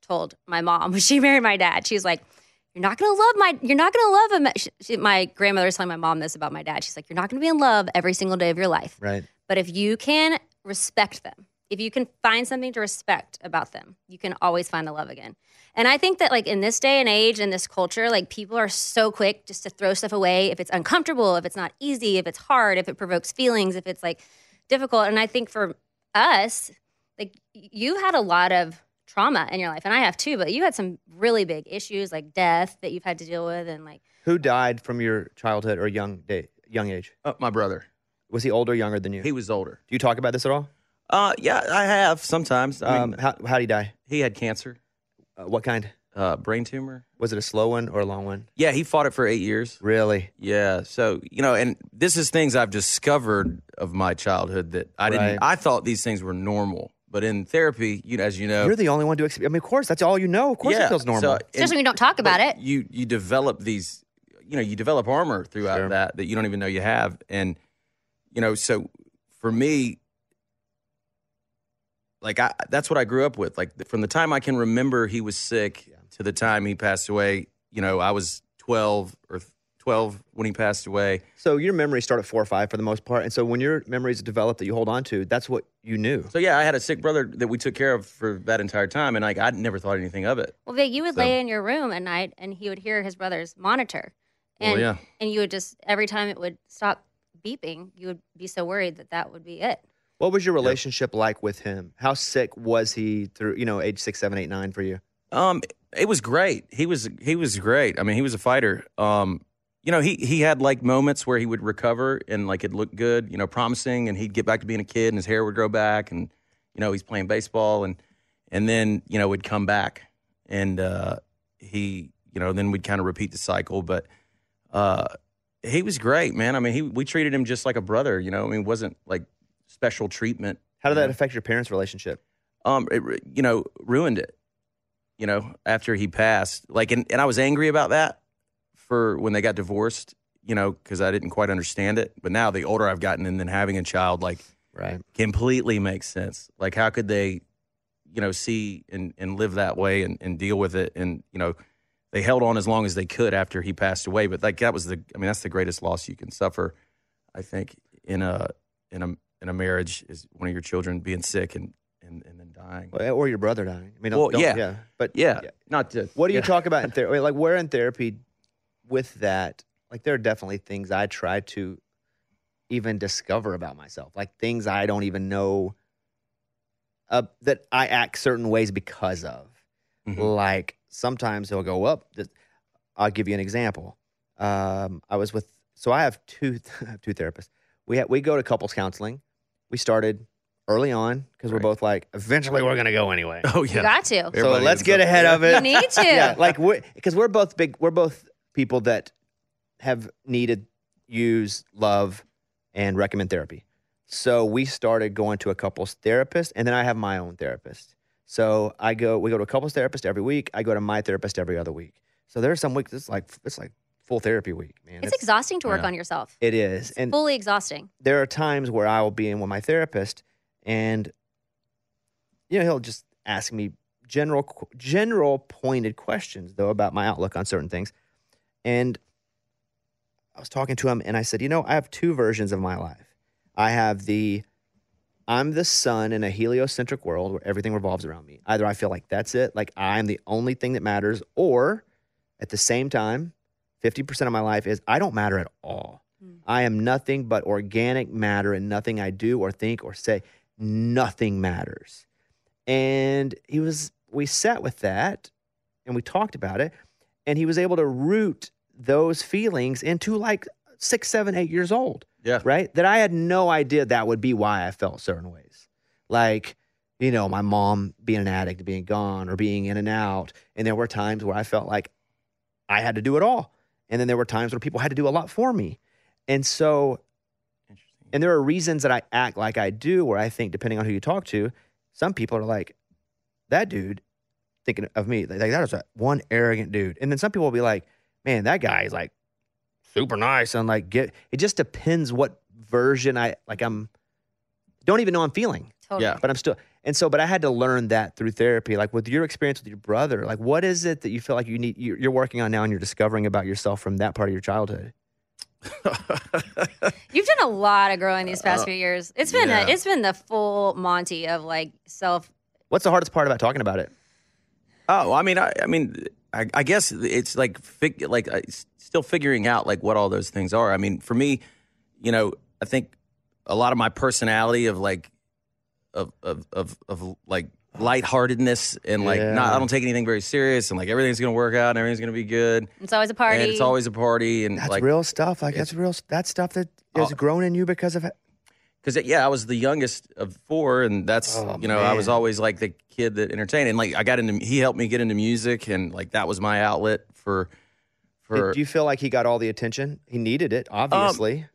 told my mom when she married my dad. She's like, you're not gonna love him. My grandmother was telling my mom this about my dad. She's like, you're not gonna be in love every single day of your life. Right. But if you can respect them, if you can find something to respect about them, you can always find the love again. And I think that like in this day and age, in this culture, like people are so quick just to throw stuff away if it's uncomfortable, if it's not easy, if it's hard, if it provokes feelings, if it's like difficult. And I think for us, like you had a lot of trauma in your life, and I have too, but you had some really big issues like death that you've had to deal with, and like Who died from your childhood or young age? My brother. Was he older or younger than you? He was older. Do you talk about this at all? Yeah, I have sometimes. I mean, how did he die? he had cancer, What kind? brain tumor. Was it a slow one or a long one? Yeah, he fought it for 8 years. Really? Yeah. So, and this is things I've discovered of my childhood that I didn't, Right. I thought these things were normal. But in therapy, as you know. You're the only one to experience. I mean, of course, that's all you know. Of course it feels normal. especially when you don't talk about it. You develop these, you develop armor throughout that you don't even know you have. And, so for me, like that's what I grew up with. Like from the time I can remember he was sick to the time he passed away, I was 12 when he passed away. So your memories start at 4 or 5 for the most part. And so when your memories develop that you hold on to, that's what you knew. So yeah, I had a sick brother that we took care of for that entire time. And like, I never thought anything of it. Well, Vic, you would lay in your room at night, and he would hear his brother's monitor, and and you would just every time it would stop beeping, you would be so worried that would be it. What was your relationship like with him? How sick was he through, age 6, 7, 8, 9 for you? It was great. He was great. I mean, he was a fighter. He had like moments where he would recover and like it looked good, promising, and he'd get back to being a kid and his hair would grow back, and he's playing baseball, and then would come back, and he then we'd kind of repeat the cycle. But he was great, man. I mean, we treated him just like a brother. I mean, it wasn't like special treatment. How did that affect your parents' relationship? It ruined it. After he passed, like, and I was angry about that for when they got divorced, because I didn't quite understand it. But now the older I've gotten and then having a child, like, completely makes sense. Like, how could they, see and live that way and deal with it? And, they held on as long as they could after he passed away. But like, that's the greatest loss you can suffer, I think, in a marriage, is one of your children being sick and then dying. Or your brother dying. I mean, not to. What do you talk about in therapy? Like, where in therapy with that? Like, there are definitely things I try to even discover about myself, like things I don't even know that I act certain ways because of. Mm-hmm. Like, sometimes he'll go up. I'll give you an example. I have two therapists. We go to couples counseling. We started early on because we're both like, eventually we're going to go anyway. Oh, yeah. You got to. So let's get ahead of it. You need to. Yeah, like, because we're both people that have needed, use, love, and recommend therapy. So we started going to a couples therapist, and then I have my own therapist. So we go to a couples therapist every week. I go to my therapist every other week. So there are some weeks it's like full therapy week, man. It's exhausting to work on yourself. It is. It's fully exhausting. There are times where I will be in with my therapist, and he'll just ask me general pointed questions, though, about my outlook on certain things. And I was talking to him, and I said, I have two versions of my life. I have I'm the sun in a heliocentric world where everything revolves around me. Either I feel like that's it, like I'm the only thing that matters, or at the same time, 50% of my life is I don't matter at all. I am nothing but organic matter, and nothing I do or think or say, nothing matters. And we sat with that and we talked about it, and he was able to root those feelings into like 6, 7, 8 years old. Yeah. Right? That I had no idea that would be why I felt certain ways. Like, my mom being an addict, being gone or being in and out. And there were times where I felt like I had to do it all. And then there were times where people had to do a lot for me. And so, and there are reasons that I act like I do, where I think, depending on who you talk to, some people are like, that dude, thinking of me, like, that was one arrogant dude. And then some people will be like, man, that guy is like super nice. And like, it just depends what version don't even know I'm feeling. Totally. Yeah. But I'm still, And so, but I had to learn that through therapy. Like with your experience with your brother, like what is it that you feel like you're working on now and you're discovering about yourself from that part of your childhood? You've done a lot of growing these past few years. It's been the full Monty of like self. What's the hardest part about talking about it? Oh, I guess it's like still figuring out like what all those things are. I mean, for me, I think a lot of my personality of like of like lightheartedness and like I don't take anything very serious and like everything's gonna work out and everything's gonna be good. It's always a party. And it's always a party and that's like real stuff. Like that's stuff that has grown in you because of it. Because I was the youngest of four, and that's I was always like the kid that entertained, and like he helped me get into music, and like that was my outlet for. Do you feel like he got all the attention? He needed it, obviously.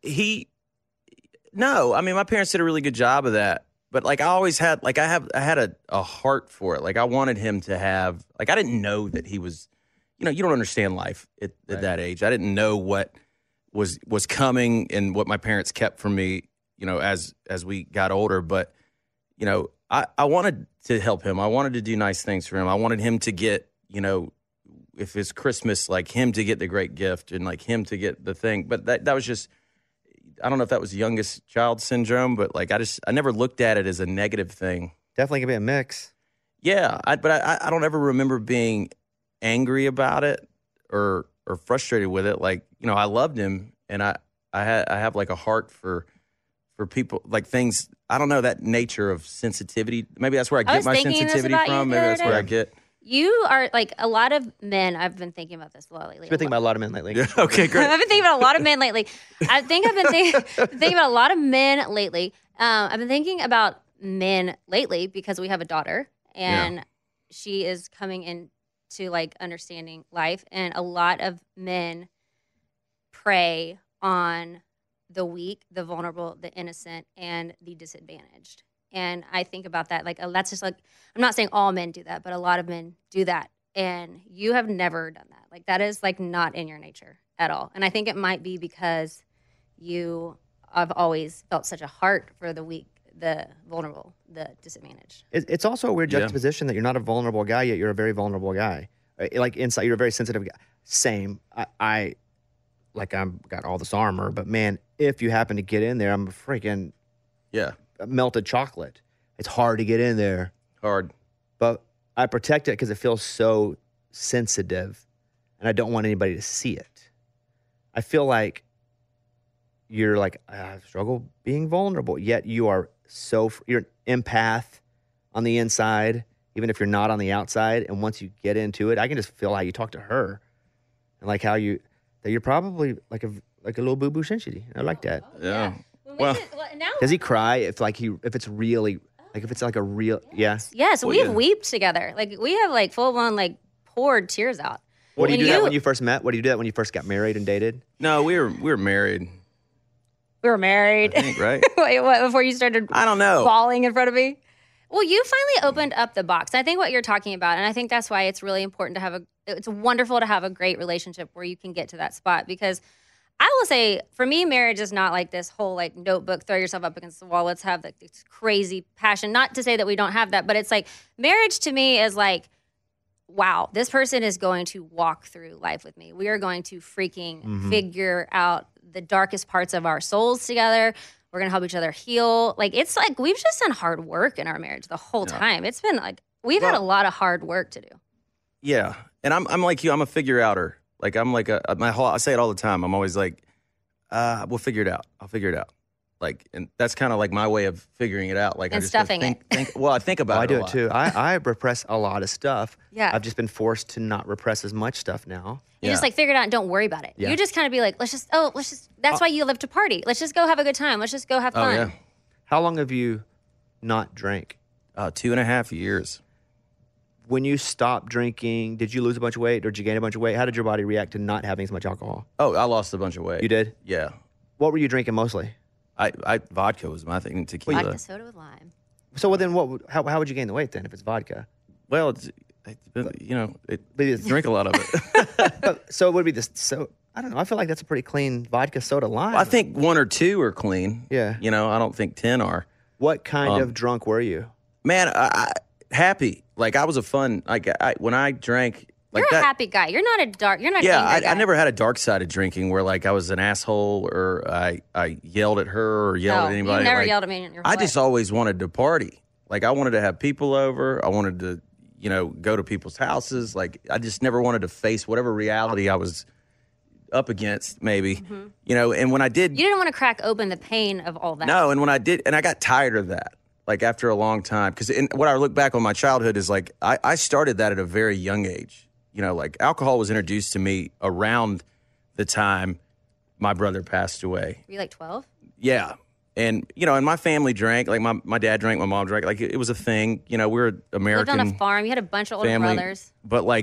No, I mean my parents did a really good job of that, but like I always had like I had a heart for it. Like I wanted him to have like I didn't know that he was, you don't understand life at that age. I didn't know what was coming and what my parents kept from me. As we got older, but, I wanted to help him. I wanted to do nice things for him. I wanted him to get, if it's Christmas, like him to get the great gift and like him to get the thing. But that was just, I don't know if that was youngest child syndrome, but like I never looked at it as a negative thing. Definitely can be a mix. Yeah, but I don't ever remember being angry about it or frustrated with it. Like, I loved him and I have like a heart for people, like things, I don't know, that nature of sensitivity. Maybe that's where I get my sensitivity from. Maybe that's where I get. You are like a lot of men. I've been thinking about this a lot lately. You've been thinking about a lot of men lately. Okay, great. I've been thinking about a lot of men lately. I think I've been thinking about a lot of men lately. I've been thinking about men lately because we have a daughter and she is coming into like understanding life. And a lot of men prey on the weak, the vulnerable, the innocent, and the disadvantaged. And I think about that. Like, that's just like, I'm not saying all men do that, but a lot of men do that. And you have never done that. Like, that is like not in your nature at all. And I think it might be because you have always felt such a heart for the weak, the vulnerable, the disadvantaged. It's also a weird juxtaposition that you're not a vulnerable guy, yet you're a very vulnerable guy. Like inside, you're a very sensitive guy. Same. I got all this armor, but man, if you happen to get in there, I'm a freaking melted chocolate. It's hard to get in there. Hard. But I protect it because it feels so sensitive, and I don't want anybody to see it. I feel like you're like, I struggle being vulnerable, yet you're an empath on the inside, even if you're not on the outside. And once you get into it, I can just feel how you talk to her and like how that you're probably like a little boo-boo shinshiri. I like that. Yeah. Well, does he cry if it's really like if it's like a real Yes, we've weeped together. Like we have like full blown like poured tears out. What do you do that when you first met? What do you do that when you first got married and dated? No, we were married. We were married. I think, right? Wait, what? Before you started? I don't know. Bawling in front of me. Well, you finally opened up the box. I think what you're talking about, and I think that's why it's really important to have it's wonderful to have a great relationship where you can get to that spot. Because I will say, for me, marriage is not like this whole like notebook, throw yourself up against the wall. Let's have like this crazy passion. Not to say that we don't have that, but it's like marriage to me is like, wow, this person is going to walk through life with me. We are going to freaking figure out the darkest parts of our souls together. We're going to help each other heal. Like, it's like we've just done hard work in our marriage the whole time. It's been like, we've had a lot of hard work to do. Yeah. And I'm like you, I'm a figure outer. Like, I'm like I say it all the time. I'm always like, we'll figure it out. I'll figure it out. Like, and that's kind of like my way of figuring it out. Like, and I just stuffing it. I think about it. I do it too. I repress a lot of stuff. Yeah. I've just been forced to not repress as much stuff now. You just like figure it out and don't worry about it. Yeah. You just kind of be like, that's why you live to party. Let's just go have a good time. Let's just go have fun. Oh, yeah. How long have you not drank? 2.5 years. When you stopped drinking, did you lose a bunch of weight or did you gain a bunch of weight? How did your body react to not having as much alcohol? Oh, I lost a bunch of weight. You did? Yeah. What were you drinking mostly? Vodka was my thing, tequila. Vodka soda with lime. So then how would you gain the weight then if it's vodka? Well, drink a lot of it. So it would be this. So I don't know. I feel like that's a pretty clean vodka soda lime. Well, I think 1 or 2 are clean. Yeah. I don't think 10 are. What kind of drunk were you? Man, I happy. Like I was a fun. Like when I drank, like You're a that. happy guy. You're not a dark. You're not. Yeah, an angry guy. I never had a dark side of drinking where like I was an asshole or I yelled at her or yelled at anybody. You never Like, yelled at me in your I whole just life. always wanted to party. Like I wanted to have people over. I wanted to, go to people's houses. Like I just never wanted to face whatever reality I was up against. Maybe, And when I did, You didn't want to crack open the pain of all that. no, and when I did, and I got tired of that, like after a long time, because what I look back on my childhood is like I started that at a very young age. Like alcohol was introduced to me around the time my brother passed away. Were you like 12? Yeah. And, and my family drank, like my dad drank, my mom drank, like it was a thing. We were American. Lived on a farm. You had a bunch of older family, brothers. But like,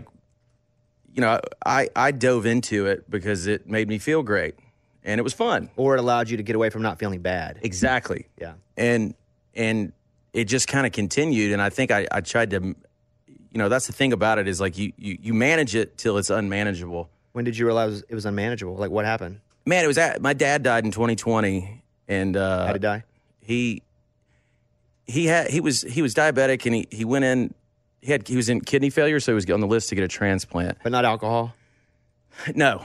I dove into it because it made me feel great and it was fun. Or it allowed you to get away from not feeling bad. Exactly. Yeah. And it just kind of continued. And I think I tried to, that's the thing about it is like you manage it till it's unmanageable. When did you realize it was unmanageable? Like what happened? Man, it was my dad died in 2020 and How'd he die? He was diabetic and he went in he was in kidney failure, so he was on the list to get a transplant. But not alcohol? No.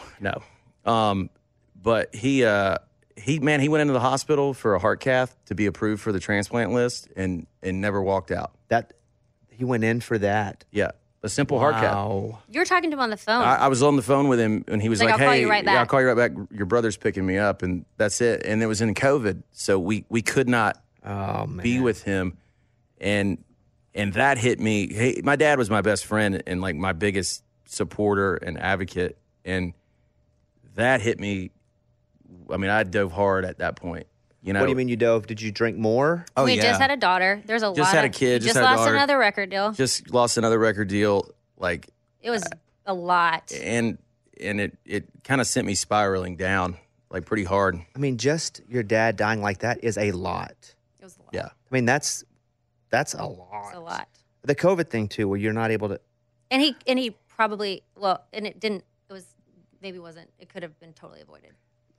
But he went into the hospital for a heart cath to be approved for the transplant list and never walked out. He went in for that. Yeah. A simple heart cath. You were talking to him on the phone. I was on the phone with him and he was like, I'll call hey, you right back. I'll call you right back. Your brother's picking me up and that's it. And it was in COVID. So we could not be with him. And that hit me. Hey, my dad was my best friend and like my biggest supporter and advocate. And that hit me. I mean, I dove hard at that point. What do you mean you dove? Did you drink more? Oh, we yeah. just had a daughter. There's a lot. Just had a kid. You Just just had a lost daughter. another record deal. Just lost another record deal. Like It was a lot. and it kind of sent me spiraling down like pretty hard. I mean, just your dad dying like that is a lot. It was a lot. Yeah. I mean, that's a lot. It's a lot. The COVID thing too, where you're not able to. And he probably and it didn't. It was maybe wasn't. It could have been totally avoided.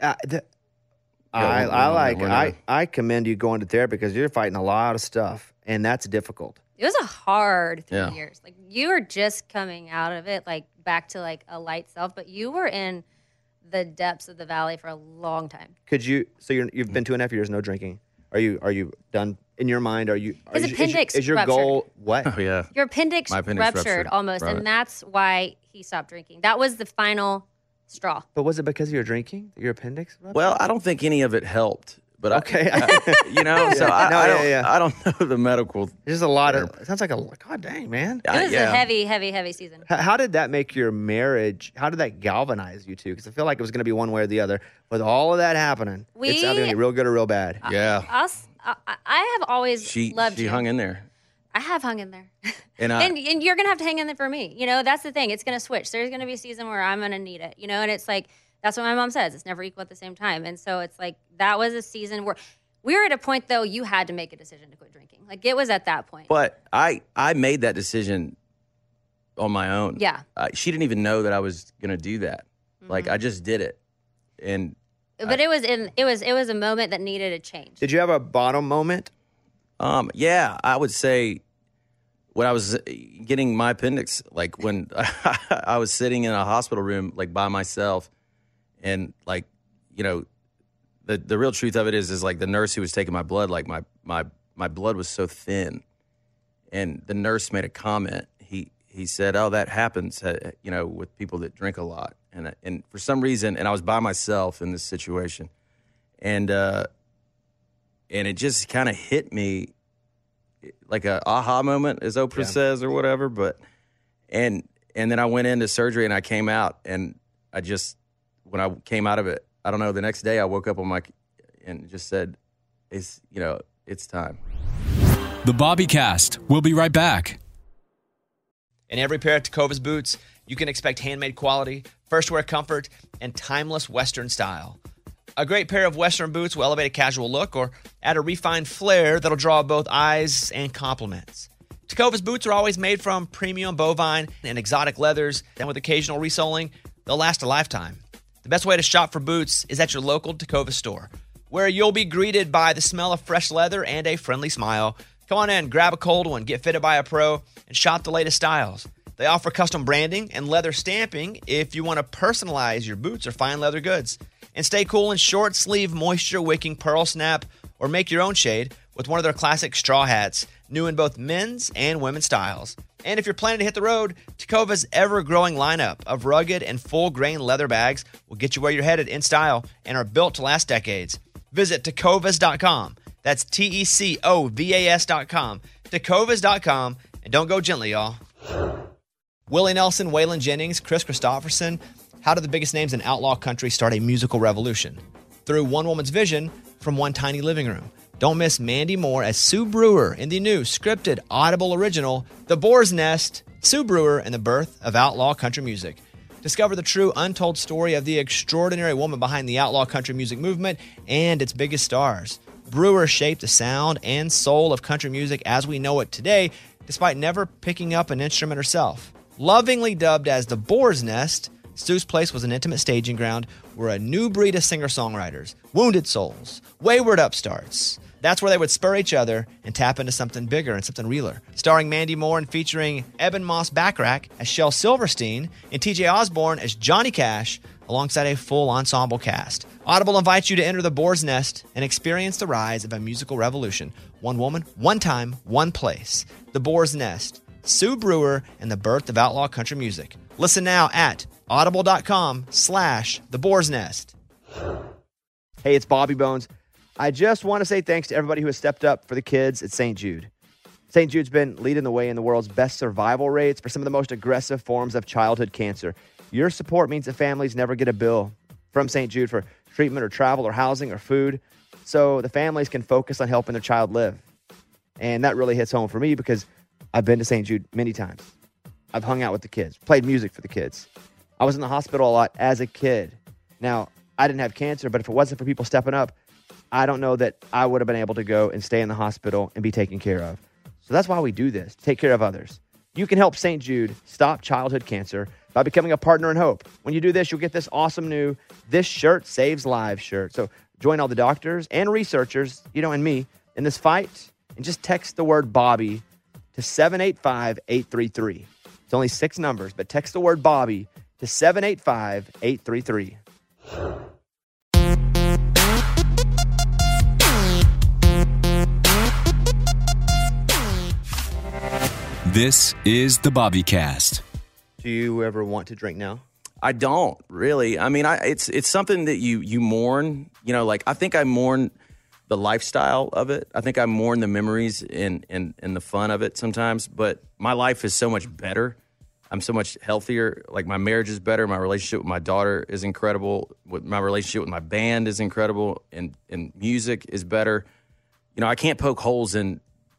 I commend you going to therapy because you're fighting a lot of stuff, and that's difficult. It was a hard 3 Yeah. years. Like you were just coming out of it, like back to like a light self, but you were in the depths of the valley for a long time. Could you? So you've been 2.5 years no drinking. Are you done in your mind? His appendix is your ruptured. goal what? Oh yeah. Your appendix, My appendix ruptured almost, Right. and that's why he stopped drinking. That was the final straw. But was it because of your drinking? Your appendix? ruptured? Well, I don't think any of it helped. But Okay. so Yeah. I don't know the medical. There's a lot of. It sounds like a. God dang, man. It was yeah. a heavy season. How did that make your marriage? How did that galvanize you two? Because I feel like it was going to be one way or the other. With all of that happening, it's either going to be real good or real bad. Yeah. I have always She loved you. hung in there. I have hung in there. And and you're going to have to hang in there for me. That's the thing. It's going to switch. There's going to be a season where I'm going to need it, and it's like, that's what my mom says. It's never equal at the same time. And so it's like, that was a season where we were at a point, though, you had to make a decision to quit drinking. Like, it was at that point. But I made that decision on my own. Yeah. She didn't even know that I was going to do that. Mm-hmm. Like, I just did it. And But it was a moment that needed a change. Did you have a bottom moment? yeah, I would say when I was getting my appendix, like when I was sitting in a hospital room, like by myself, and like, the real truth of it is like the nurse who was taking my blood, like my blood was so thin, and the nurse made a comment. He said, "Oh, that happens, with people that drink a lot," and for some reason, and I was by myself in this situation, and it just kind of hit me like a aha moment, as Oprah says, or whatever. But and then I went into surgery and I came out, and when I came out of it, I don't know, the next day I woke up and just said, it's time. The Bobby Cast. We'll be right back. In every pair of Tecovas boots, you can expect handmade quality, first wear comfort, and timeless Western style. A great pair of Western boots will elevate a casual look or add a refined flair that'll draw both eyes and compliments. Tecovas boots are always made from premium bovine and exotic leathers, and with occasional resoling, they'll last a lifetime. The best way to shop for boots is at your local Tecovas store, where you'll be greeted by the smell of fresh leather and a friendly smile. Come on in, grab a cold one, get fitted by a pro, and shop the latest styles. They offer custom branding and leather stamping if you want to personalize your boots or fine leather goods. And stay cool in short sleeve, moisture wicking pearl snap, or make your own shade with one of their classic straw hats, new in both men's and women's styles. And if you're planning to hit the road, Tecova's ever-growing lineup of rugged and full-grain leather bags will get you where you're headed in style and are built to last decades. Visit Tecovas.com. That's Tecovas.com. Tecovas.com. And don't go gently, y'all. Willie Nelson, Waylon Jennings, Chris Christopherson. How did the biggest names in outlaw country start a musical revolution? Through one woman's vision from one tiny living room. Don't miss Mandy Moore as Sue Brewer in the new scripted Audible original, The Boar's Nest, Sue Brewer and the Birth of Outlaw Country Music. Discover the true untold story of the extraordinary woman behind the outlaw country music movement and its biggest stars. Brewer shaped the sound and soul of country music as we know it today, despite never picking up an instrument herself. Lovingly dubbed as The Boar's Nest, Sue's place was an intimate staging ground where a new breed of singer-songwriters, wounded souls, wayward upstarts, that's where they would spur each other and tap into something bigger and something realer. Starring Mandy Moore and featuring Eben Moss Backrack as Shel Silverstein and TJ Osborne as Johnny Cash, alongside a full ensemble cast. Audible invites you to enter the Boar's Nest and experience the rise of a musical revolution. One woman, one time, one place. The Boar's Nest, Sue Brewer, and the birth of outlaw country music. Listen now at audible.com/The Boar's Nest. Hey, it's Bobby Bones. I just want to say thanks to everybody who has stepped up for the kids at St. Jude. St. Jude's been leading the way in the world's best survival rates for some of the most aggressive forms of childhood cancer. Your support means that families never get a bill from St. Jude for treatment or travel or housing or food, so the families can focus on helping their child live. And that really hits home for me because I've been to St. Jude many times. I've hung out with the kids, played music for the kids. I was in the hospital a lot as a kid. Now, I didn't have cancer, but if it wasn't for people stepping up, I don't know that I would have been able to go and stay in the hospital and be taken care of. So that's why we do this, take care of others. You can help St. Jude stop childhood cancer by becoming a partner in hope. When you do this, you'll get this awesome new This Shirt Saves Lives shirt. So join all the doctors and researchers, and me, in this fight, and just text the word Bobby to 785-833. It's only 6 numbers, but text the word Bobby to 785-833. This is the Bobbycast. Do you ever want to drink now? I don't really. I mean, it's something that you mourn. I think I mourn the lifestyle of it. I think I mourn the memories and the fun of it sometimes. But my life is so much better. I'm so much healthier. Like, my marriage is better. My relationship with my daughter is incredible. My relationship with my band is incredible, and music is better. I can't poke holes in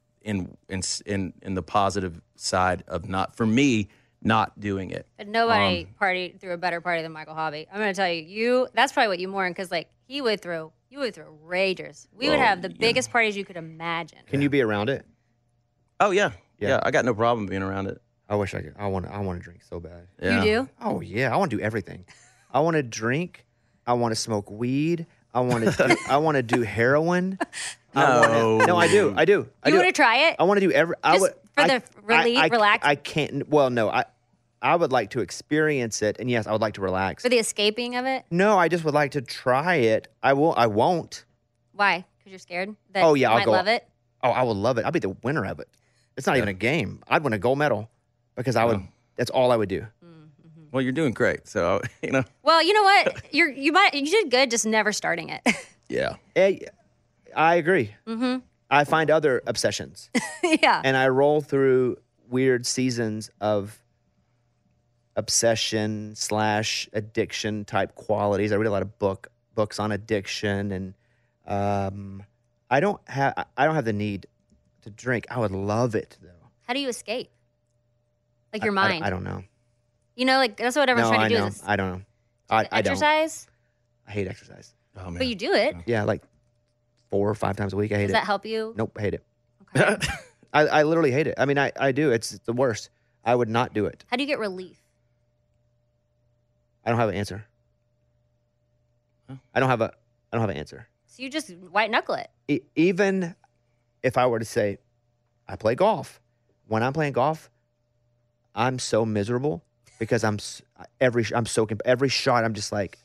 the positive side of not doing it. But nobody partied through a better party than Michael Hobby. I'm going to tell you, that's probably what you mourn, because you would throw ragers. We would have the biggest parties you could imagine. Can you be around it? Oh yeah. I got no problem being around it. I wish I could. I want to drink so bad. Yeah. You do? Oh yeah, I want to do everything. I want to drink. I want to smoke weed. I want to do heroin. No, I do. You want to try it? I want to do relax. I can't. Well, no. I would like to experience it, and yes, I would like to relax. For the escaping of it? No, I just would like to try it. I won't. Why? Because you're scared that I'll you might love it? Oh, I will love it. I'll be the winner of it. It's not even a game. I'd win a gold medal because I would. That's all I would do. Well, you're doing great, so Well, you know what? You did good, just never starting it. Yeah. I agree. Mm-hmm. I find other obsessions. Yeah. And I roll through weird seasons of obsession / addiction type qualities. I read a lot of books on addiction, and I don't have the need to drink. I would love it though. How do you escape? Like your mind? I don't know. That's what everyone's trying to do. I don't know. I don't. Exercise? I hate exercise. Oh man. But you do it. Yeah, like 4 or 5 times a week. I hate it. Does that help you? Nope, hate it. Okay. I literally hate it. I mean, I do. It's the worst. I would not do it. How do you get relief? I don't have an answer. I don't have an answer. So you just white knuckle it. Even if I were to say, I play golf. When I'm playing golf, I'm so miserable because every shot I'm just like,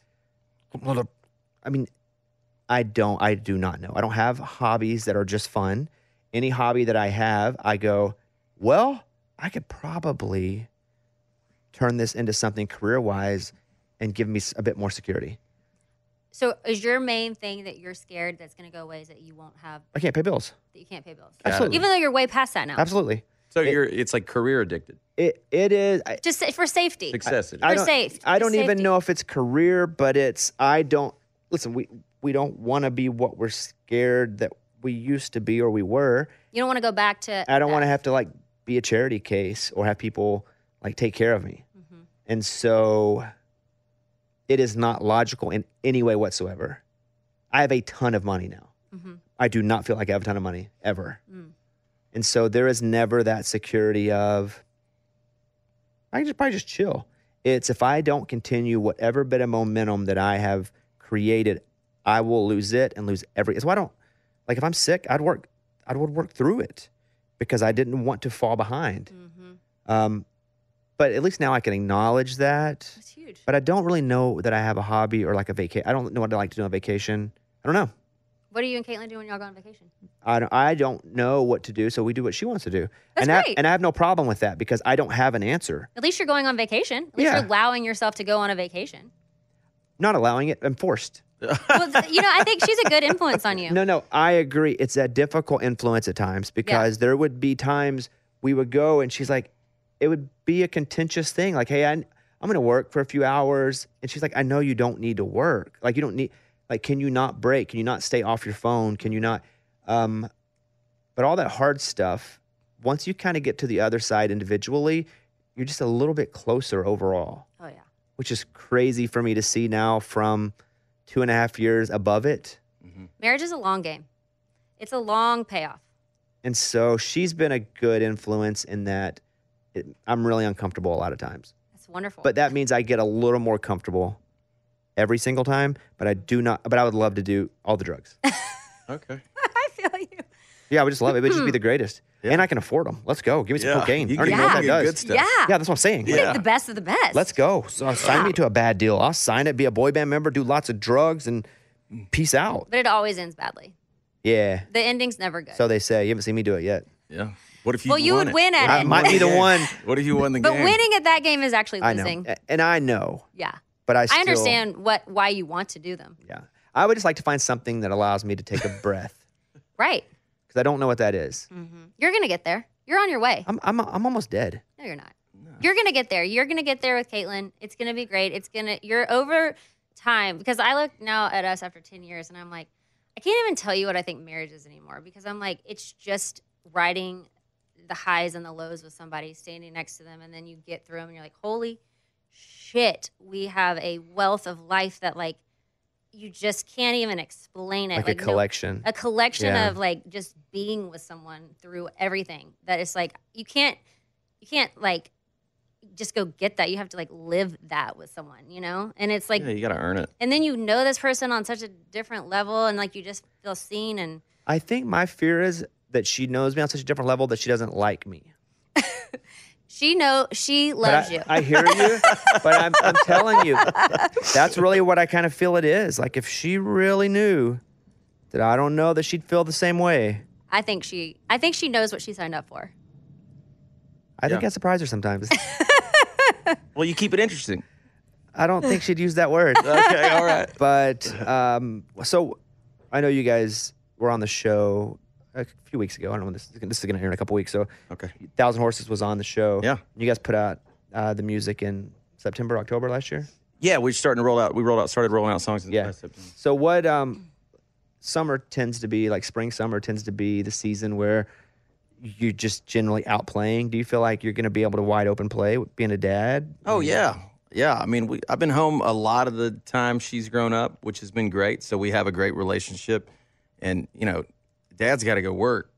I mean, I do not know. I don't have hobbies that are just fun. Any hobby that I have, I go, well, I could probably turn this into something career-wise and give me a bit more security. So is your main thing that you're scared that's going to go away is that you won't have... I can't pay bills. That you can't pay bills. Absolutely. Even though you're way past that now. Absolutely. So it's like career addicted. It is. Just for safety. Success. I don't even safety. know if it's career, but listen, we don't want to be what we're scared that we used to be or we were. You don't want to go back to... I don't want to have to like be a charity case or have people like take care of me. Mm-hmm. And so it is not logical in any way whatsoever. I have a ton of money now. Mm-hmm. I do not feel like I have a ton of money ever. Mm. And so there is never that security of, I can probably just chill. It's if I don't continue whatever bit of momentum that I have created, I will lose it and lose it's why I don't, like if I'm sick, I would work through it because I didn't want to fall behind. Mm-hmm. But at least now I can acknowledge that. That's huge. But I don't really know that I have a hobby or like a vacation. I don't know what I like to do on vacation. I don't know. What do you and Caitlin do when y'all go on vacation? I don't know what to do, so we do what she wants to do. That's great. And I have no problem with that because I don't have an answer. At least you're going on vacation. At least you're allowing yourself to go on a vacation. Not allowing it. I'm forced. Well, I think she's a good influence on you. No, I agree. It's a difficult influence at times because there would be times we would go and she's like, it would be a contentious thing. Like, hey, I'm going to work for a few hours. And she's like, I know you don't need to work. Like, you don't need... Like, can you not break? Can you not stay off your phone? Can you not? But all that hard stuff, once you kind of get to the other side individually, you're just a little bit closer overall. Oh, yeah. Which is crazy for me to see now from 2.5 years above it. Mm-hmm. Marriage is a long game. It's a long payoff. And so she's been a good influence in that I'm really uncomfortable a lot of times. That's wonderful. But that means I get a little more comfortable every single time, but I would love to do all the drugs. Okay. I feel you. Yeah, I would just love it. It would just be the greatest. Yeah. And I can afford them. Let's go. Give me some cocaine. I already know what that does. Good stuff. Yeah, that's what I'm saying. You get the best of the best. Let's go. So sign me to a bad deal. I'll sign it, be a boy band member, do lots of drugs, and peace out. But it always ends badly. Yeah. The ending's never good. So they say. You haven't seen me do it yet. Yeah. What if you you would win at it. I might be the one. What if you won the game? But winning at that game is actually losing. I know. And I know. Yeah. But I understand why you want to do them. Yeah. I would just like to find something that allows me to take a breath. Right. Because I don't know what that is. Mm-hmm. You're going to get there. You're on your way. I'm almost dead. No, you're not. No. You're going to get there. You're going to get there with Caitlin. It's going to be great. You're over time. Because I look now at us after 10 years and I'm like, I can't even tell you what I think marriage is anymore. Because I'm like, it's just riding the highs and the lows with somebody, standing next to them. And then you get through them and you're like, holy shit, we have a wealth of life that like you just can't even explain it. Like a collection. A collection of like just being with someone through everything. That it's like you can't like just go get that. You have to like live that with someone, you know? And it's like you gotta earn it. And then you know this person on such a different level and like you just feel seen. And I think my fear is that she knows me on such a different level that she doesn't like me. She loves you. I hear you, but I'm telling you, that's really what I kind of feel it is. Like if she really knew that I don't know that she'd feel the same way. I think she knows what she signed up for. I think I surprise her sometimes. Well, you keep it interesting. I don't think she'd use that word. Okay, all right. But so I know you guys were on the show a few weeks ago. I don't know when this is going to air in a couple weeks. So, okay, 1,000 Horses was on the show. Yeah, you guys put out the music in September, October last year. Yeah, we're starting to roll out. We started rolling out songs in last September. So what? Summer tends to be like spring. Summer tends to be the season where you're just generally out playing. Do you feel like you're going to be able to wide open play with being a dad? Oh yeah. I mean, I've been home a lot of the time she's grown up, which has been great. So we have a great relationship, and Dad's got to go work.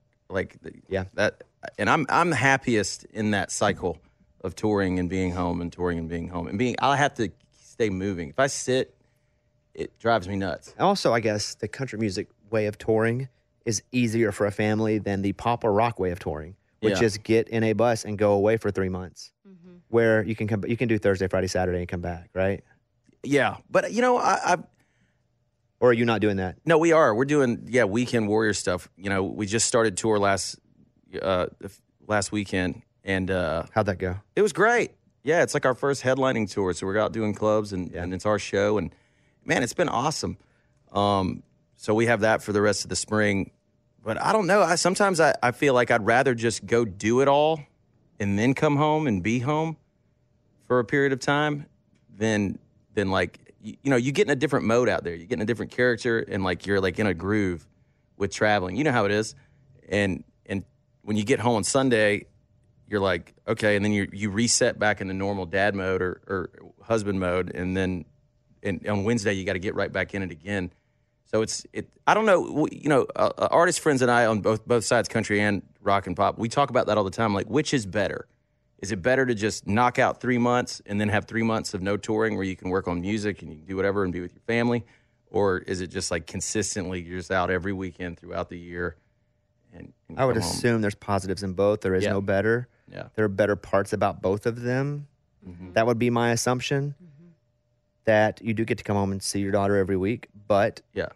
And I'm happiest in that cycle of touring and being home and touring and being home and I have to stay moving. If I sit, it drives me nuts. Also, I guess the country music way of touring is easier for a family than the pop or rock way of touring, which Yeah. is get in a bus and go away for 3 months, where you can do Thursday, Friday, Saturday, and come back, right? Yeah, but you know, I've Or are you not doing that? no, we are. We're doing weekend warrior stuff. You know, we just started tour last weekend, and How'd that go? it was great. Yeah, it's like our first headlining tour, so we're out doing clubs, and it's our show, and man, it's been awesome. So we have that for the rest of the spring. But I don't know. Sometimes I feel like I'd rather just go do it all and then come home and be home for a period of time than like, you get in a different mode out there. You get in a different character, and like you're like in a groove with traveling. You know how it is. And when you get home on Sunday, you're like, okay, and then you reset back into normal dad mode or husband mode, and then on Wednesday you got to get right back in it again. So I don't know, artist friends and I on both sides, country and rock and pop, we talk about that all the time. Like, which is better? Is it better to just knock out 3 months and then have 3 months of no touring where you can work on music and you can do whatever and be with your family? Or is it just like consistently you're just out every weekend throughout the year? And I would come home? assume there's positives in both. There is no better. Yeah. There are better parts about both of them. That would be my assumption, that you do get to come home and see your daughter every week. But Yeah.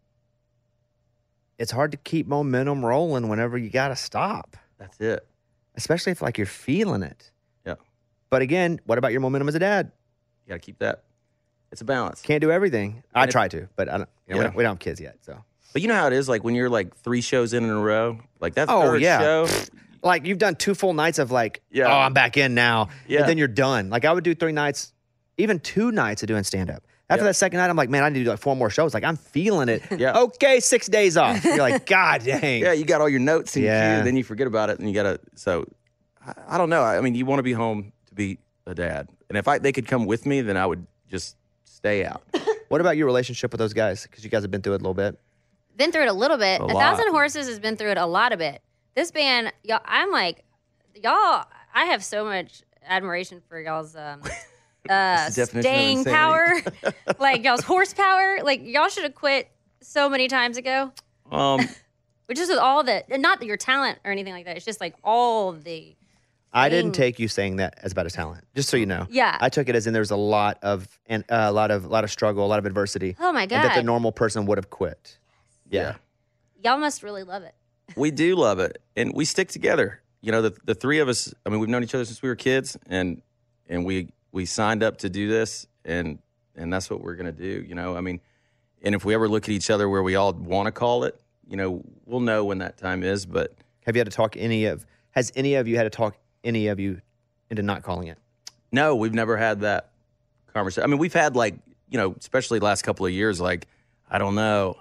it's hard to keep momentum rolling whenever you got to stop, That's it. especially if like you're feeling it. Yeah. But again, what about your momentum as a dad? You got to keep that. It's a balance. Can't do everything. I And try to, but I don't. You know, Yeah. we don't have kids yet, so. But you know how it is, like when you're like 3 shows in a row, like that Oh, third yeah. show. Like you've done 2 full nights of like, Yeah. oh, I'm back in now. Yeah. And then you're done. Like I would do 3 nights, even 2 nights of doing stand-up. After Yeah. that second night, I'm like, man, I need to do like 4 more shows. Like I'm feeling it. Yeah. Okay, 6 days off. You're like, God dang. Yeah, you got all your notes in your Yeah. queue, and then you forget about it, and you got to. So, I don't know. I mean, you want to be home to be a dad, and if they could come with me, then I would just stay out. What about your relationship with those guys? Because you guys have been through it a little bit. Been through it a little bit. A 1,000 lot. Horses has been through it a lot of it. This band, y'all, I have so much admiration for y'all's definition of staying insanity. power, like y'all's horsepower. Like y'all should have quit so many times ago. But just with all the, not your talent or anything like that. It's just like all the. I didn't Dang. take you saying that as about a talent, just so you know. Yeah. I took it as in there's a lot of struggle, a lot of adversity. Oh my And that the God. normal person would have quit. Yeah. Y'all must really love it. We do love it, and we stick together. You know, the 3 of us. I mean, we've known each other since we were kids, and we signed up to do this, and that's what we're gonna do. You know, I mean, and if we ever look at each other where we all want to call it, you know, we'll know when that time is. But Have you had to talk has any of you had to talk any of you into not calling it? no, we've never had that conversation. I mean, we've had like, you know, especially the last couple of years, like, I don't know.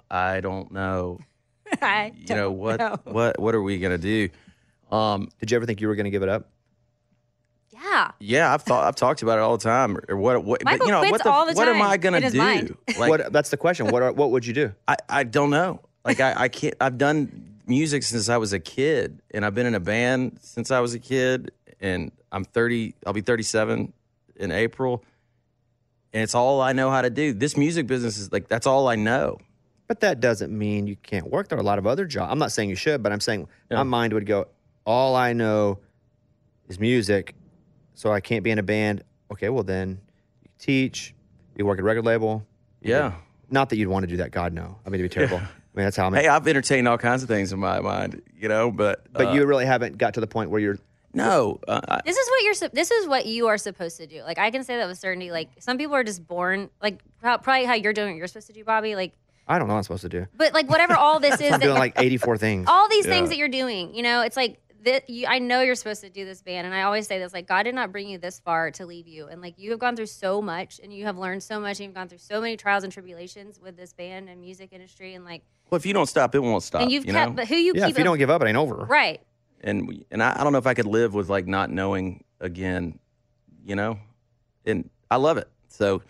You know, what are we gonna do? Did you ever think you were going to give it up? Yeah. Yeah, I've talked about it all the time. Or what Michael but, you know, quits all the what am time I gonna in his do? mind. Like, That's the question. What would you do? I don't know. Like I can't. I've done music since I was a kid, and I've been in a band since I was a kid, and I'm 30. I'll be 37 in April, and it's all I know how to do. This music business is like that's all I know. But that doesn't mean you can't work. There are a lot of other jobs. I'm not saying you should, but I'm saying my mind would go, all I know is music, so I can't be in a band. Okay, well then you teach, you work at a record label. Yeah. Not that you'd want to do that. God, no. I mean, it'd be terrible. I mean, that's how I'm. Hey, I've entertained all kinds of things in my mind, you know, but you really haven't got to the point where you're. no. This is what you are supposed to do. Like I can say that with certainty. Like some people are just born like probably how you're doing what you're supposed to do, Bobby. Like, I don't know what I'm supposed to do. but like whatever all this is, I'm doing that, like 84 things. all these things that you're doing. You know, it's like I know you're supposed to do this band, and I always say this: like God did not bring you this far to leave you, and like you have gone through so much, and you have learned so much, and you've gone through so many trials and tribulations with this band and music industry, and like Well, if you don't stop, it won't stop. and you've you kept, know? but who you Yeah, keep if you don't give up, it ain't over. right. And I don't know if I could live with like not knowing again, you know, and I love it. So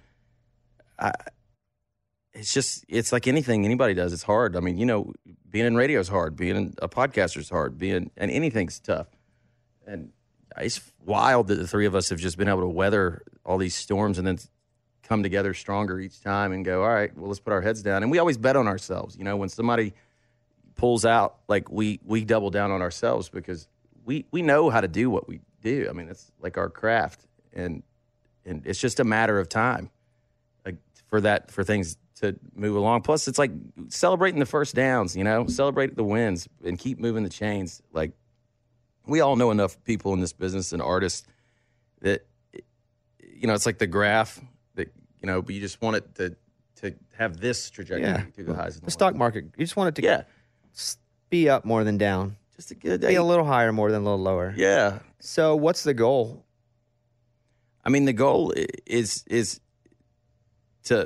it's like anything anybody does. It's hard. I mean, you know, being in radio is hard. Being a podcaster is hard. And anything's tough. And it's wild that the 3 of us have just been able to weather all these storms and then come together stronger each time and go, all right, well, let's put our heads down. And we always bet on ourselves. You know, when somebody pulls out, like we double down on ourselves because we know how to do what we do. I mean, it's like our craft, and it's just a matter of time, like for things to move along. Plus, it's like celebrating the first downs, celebrate the wins and keep moving the chains. Like, we all know enough people in this business and artists that, it's like the graph that, but you just want it to have this trajectory through the highs and the stock market. You just want it to be up more than down. Just a good be a little higher more than a little lower. Yeah. So what's the goal? I mean, the goal is to,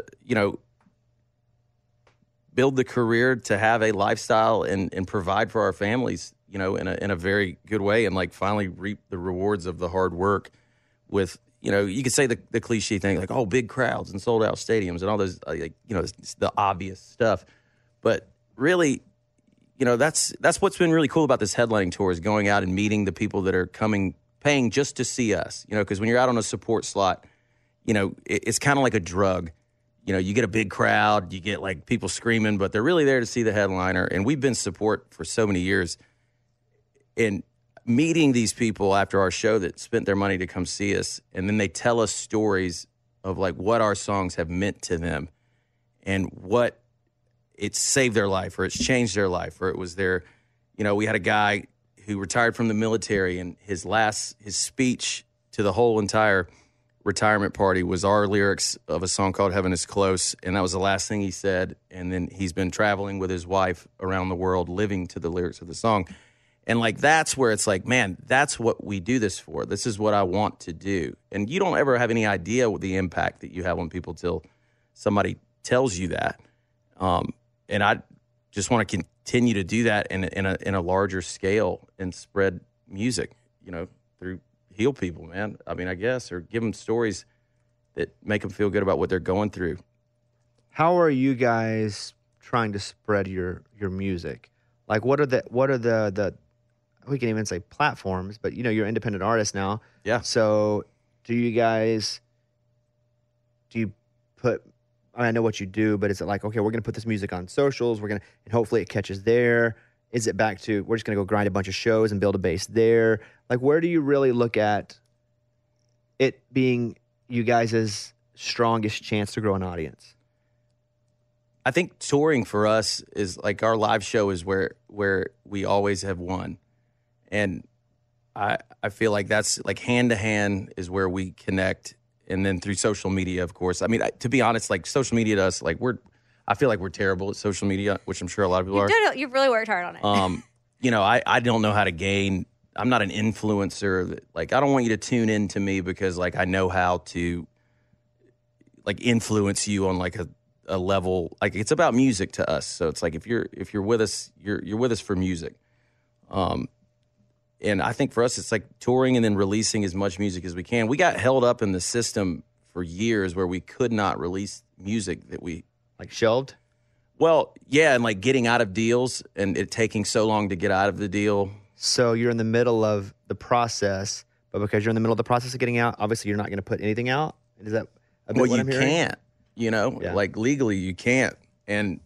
build the career, to have a lifestyle and provide for our families, in a very good way, and like finally reap the rewards of the hard work with, you could say the cliche thing like, oh, big crowds and sold out stadiums and all those, it's the obvious stuff. But really, that's what's been really cool about this headlining tour is going out and meeting the people that are paying just to see us, because when you're out on a support slot, it's kind of like a drug. You get a big crowd, you get like people screaming, but they're really there to see the headliner. And we've been support for so many years. And meeting these people after our show that spent their money to come see us, and then they tell us stories of like what our songs have meant to them and what it saved their life or it's changed their life, or it was their, we had a guy who retired from the military, and his speech to the whole entire retirement party was our lyrics of a song called Heaven is Close, and that was the last thing he said. And then he's been traveling with his wife around the world living to the lyrics of the song. And like, that's where it's like, man, that's what we do this for. This is what I want to do. And you don't ever have any idea what the impact that you have on people till somebody tells you that. And I just want to continue to do that in a larger scale and spread music, through heal people, man. I mean, I guess, or give them stories that make them feel good about what they're going through. How are you guys trying to spread your music? Like, what are the we can even say platforms, but you're an independent artist now. Yeah. So do you put, I know what you do, but is it like, okay, we're going to put this music on socials, and hopefully it catches there? Is it back to, we're just going to go grind a bunch of shows and build a base there? Like, where do you really look at it being you guys' strongest chance to grow an audience? I think touring for us is like our live show is where we always have won. And I feel like that's like hand to hand is where we connect. And then through social media, of course. I mean, to be honest, like social media to us, like I feel like we're terrible at social media, which I'm sure a lot of people are. You've really worked hard on it. I don't know how to gain. I'm not an influencer. Like, I don't want you to tune in to me because like I know how to like influence you on like a level. Like, it's about music to us. So it's like if you're with us, you're with us for music. And I think for us, it's like touring and then releasing as much music as we can. We got held up in the system for years where we could not release music that we like shelved. Well, yeah, and like getting out of deals and it taking so long to get out of the deal. So you're in the middle of the process, but because you're in the middle of the process of getting out, obviously you're not going to put anything out. Is that a bit what I'm hearing? Can't, like legally you can't. And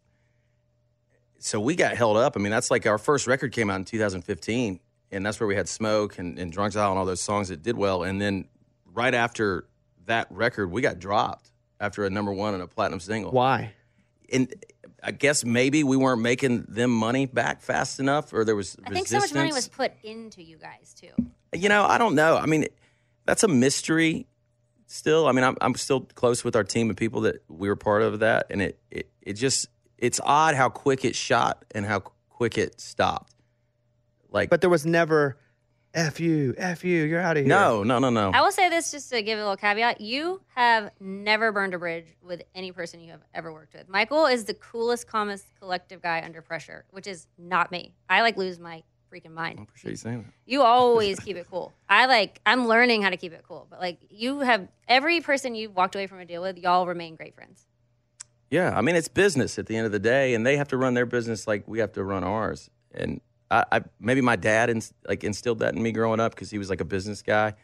so we got held up. I mean, that's like our first record came out in 2015, and that's where we had Smoke and Drunk Style and all those songs that did well. And then right after that record, we got dropped after a number one and a platinum single. Why? And I guess maybe we weren't making them money back fast enough, or there was resistance. I think so much money was put into you guys too. I don't know. I mean, that's a mystery still. I mean, I'm still close with our team of people that we were part of that, and it just, it's odd how quick it shot and how quick it stopped. Like, but there was never F you, you're out of here. No. I will say this just to give a little caveat. You have never burned a bridge with any person you have ever worked with. Michael is the coolest, calmest, collective guy under pressure, which is not me. I lose my freaking mind. I appreciate you saying that. You always keep it cool. I'm learning how to keep it cool. But you have, every person you've walked away from a deal with, y'all remain great friends. Yeah, I mean, it's business at the end of the day, and they have to run their business like we have to run ours. And I maybe my dad instilled that in me growing up because he was like a business guy.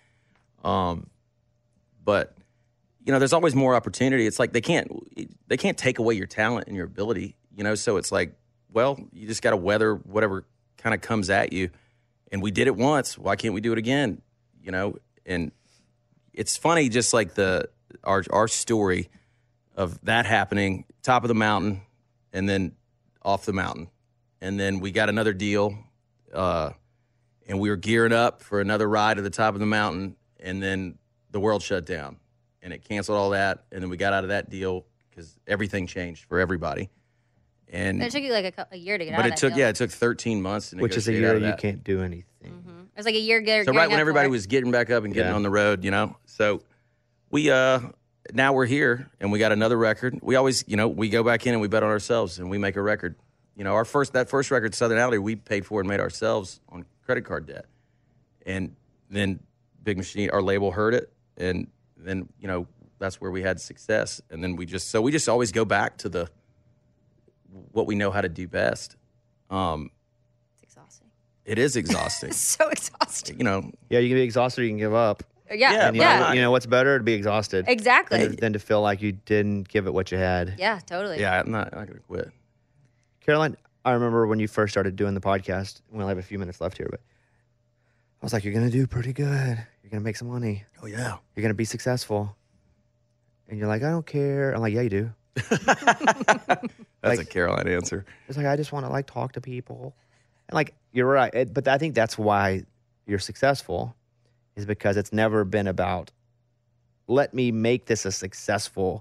But there's always more opportunity. It's like they can't take away your talent and your ability. So it's like well, you just got to weather whatever kind of comes at you. And we did it once. Why can't we do it again? You know, and it's funny, just like our story of that happening, top of the mountain and then off the mountain. And then we got another deal, and we were gearing up for another ride at the top of the mountain, and then the world shut down, and it canceled all that. And then we got out of that deal because everything changed for everybody. And it took you like a year to get out but of that deal. it took 13 months to Which is a negotiate out year of you that. can't do anything. It was like a year. So right when everybody was getting back up and getting on the road, you know. So we now we're here and we got another record. We always, you know, we go back in and we bet on ourselves and we make a record. You know, that first record, Southern Alley, we paid for and made ourselves on credit card debt. And then Big Machine, our label, heard it, and then, you know, that's where we had success. And then we just always go back to what we know how to do best. It's exhausting. It is exhausting. It's so exhausting. You know. Yeah, you can be exhausted or you can give up. Yeah, And yeah. you know what's better? To be exhausted. Exactly. Than to feel like you didn't give it what you had. Yeah, totally. Yeah, I'm not going to quit. Caroline, I remember when you first started doing the podcast. We only have a few minutes left here, but I was like, you're going to do pretty good. You're going to make some money. Oh, yeah. You're going to be successful. And you're like, I don't care. I'm like, yeah, you do. That's a Caroline answer. It's like, I just want to like talk to people. And like, you're right. But I think that's why you're successful, is because it's never been about, let me make this a successful,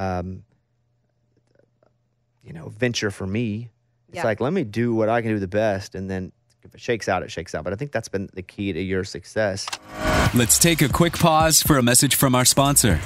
venture for me. It's like, let me do what I can do the best. And then if it shakes out, it shakes out. But I think that's been the key to your success. Let's take a quick pause for a message from our sponsor.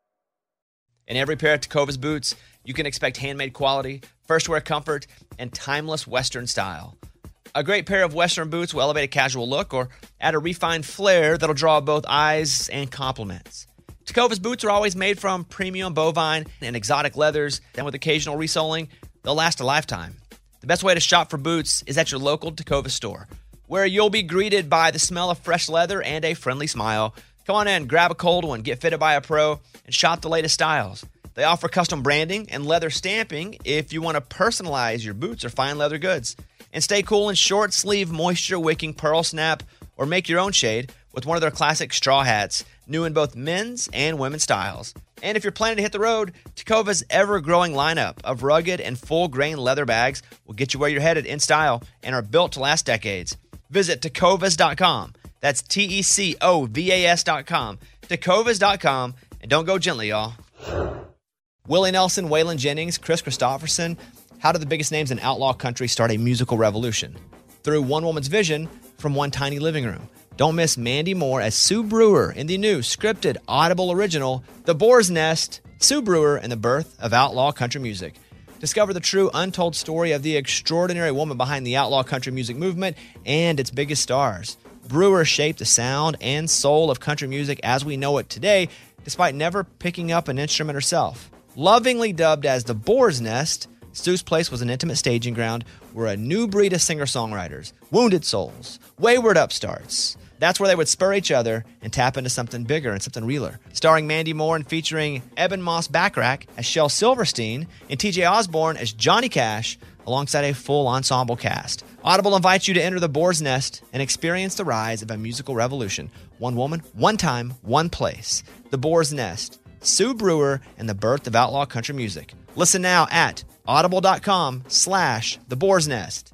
In every pair of Tecovas boots, you can expect handmade quality, first wear comfort, and timeless Western style. A great pair of Western boots will elevate a casual look or add a refined flair that'll draw both eyes and compliments. Tecovas boots are always made from premium bovine and exotic leathers, and with occasional resoling, they'll last a lifetime. The best way to shop for boots is at your local Tecovas store, where you'll be greeted by the smell of fresh leather and a friendly smile. Come on in, grab a cold one, get fitted by a pro, and shop the latest styles. They offer custom branding and leather stamping if you want to personalize your boots or fine leather goods. And stay cool in short sleeve, moisture wicking pearl snap, or make your own shade with one of their classic straw hats, new in both men's and women's styles. And if you're planning to hit the road, Tecovas' ever-growing lineup of rugged and full-grain leather bags will get you where you're headed in style and are built to last decades. Visit Tecovas.com. That's Tecovas.com. Tecovas.com. And don't go gently, y'all. Willie Nelson, Waylon Jennings, Chris Christopherson. How did the biggest names in outlaw country start a musical revolution? Through one woman's vision from one tiny living room. Don't miss Mandy Moore as Sue Brewer in the new scripted Audible original, The Boar's Nest, Sue Brewer and the Birth of Outlaw Country Music. Discover the true untold story of the extraordinary woman behind the outlaw country music movement and its biggest stars. Brewer shaped the sound and soul of country music as we know it today, despite never picking up an instrument herself. Lovingly dubbed as the Boar's Nest, Sue's place was an intimate staging ground where a new breed of singer-songwriters, wounded souls, wayward upstarts, that's where they would spur each other and tap into something bigger and something realer. Starring Mandy Moore and featuring Eben Moss Backrack as Shel Silverstein and TJ Osborne as Johnny Cash, alongside a full ensemble cast. Audible invites you to enter the Boar's Nest and experience the rise of a musical revolution. One woman, one time, one place. The Boar's Nest, Sue Brewer, and the birth of outlaw country music. Listen now at audible.com/The Boar's Nest.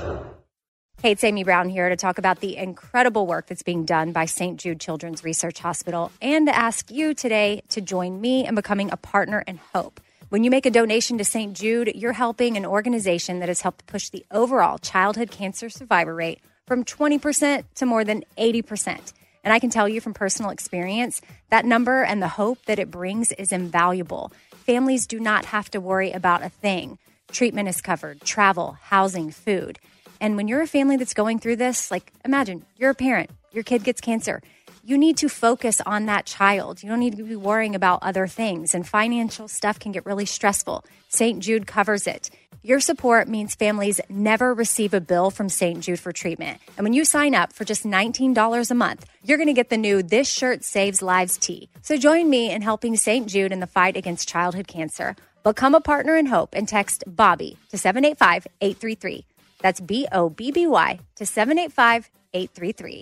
Hey, it's Amy Brown here to talk about the incredible work that's being done by St. Jude Children's Research Hospital and to ask you today to join me in becoming a partner in hope. When you make a donation to St. Jude, you're helping an organization that has helped push the overall childhood cancer survivor rate from 20% to more than 80%. And I can tell you from personal experience, that number and the hope that it brings is invaluable. Families do not have to worry about a thing. Treatment is covered, travel, housing, food. And when you're a family that's going through this, like imagine you're a parent, your kid gets cancer. You need to focus on that child. You don't need to be worrying about other things. And financial stuff can get really stressful. St. Jude covers it. Your support means families never receive a bill from St. Jude for treatment. And when you sign up for just $19 a month, you're going to get the new This Shirt Saves Lives tee. So join me in helping St. Jude in the fight against childhood cancer. Become a partner in hope and text Bobby to 785-833. That's BOBBY to 785-833.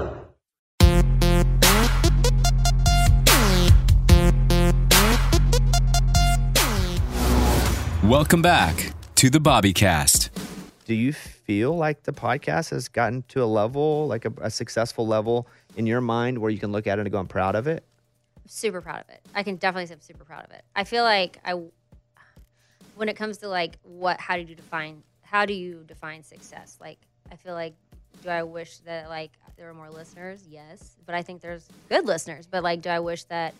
Welcome back to the Bobbycast. Do you feel like the podcast has gotten to a level, like a successful level in your mind where you can look at it and go, I'm proud of it? Super proud of it. I can definitely say I'm super proud of it. I feel like when it comes to like how do you define success? Like, I feel like, do I wish that like there were more listeners? Yes, but I think there's good listeners. But like, do I wish that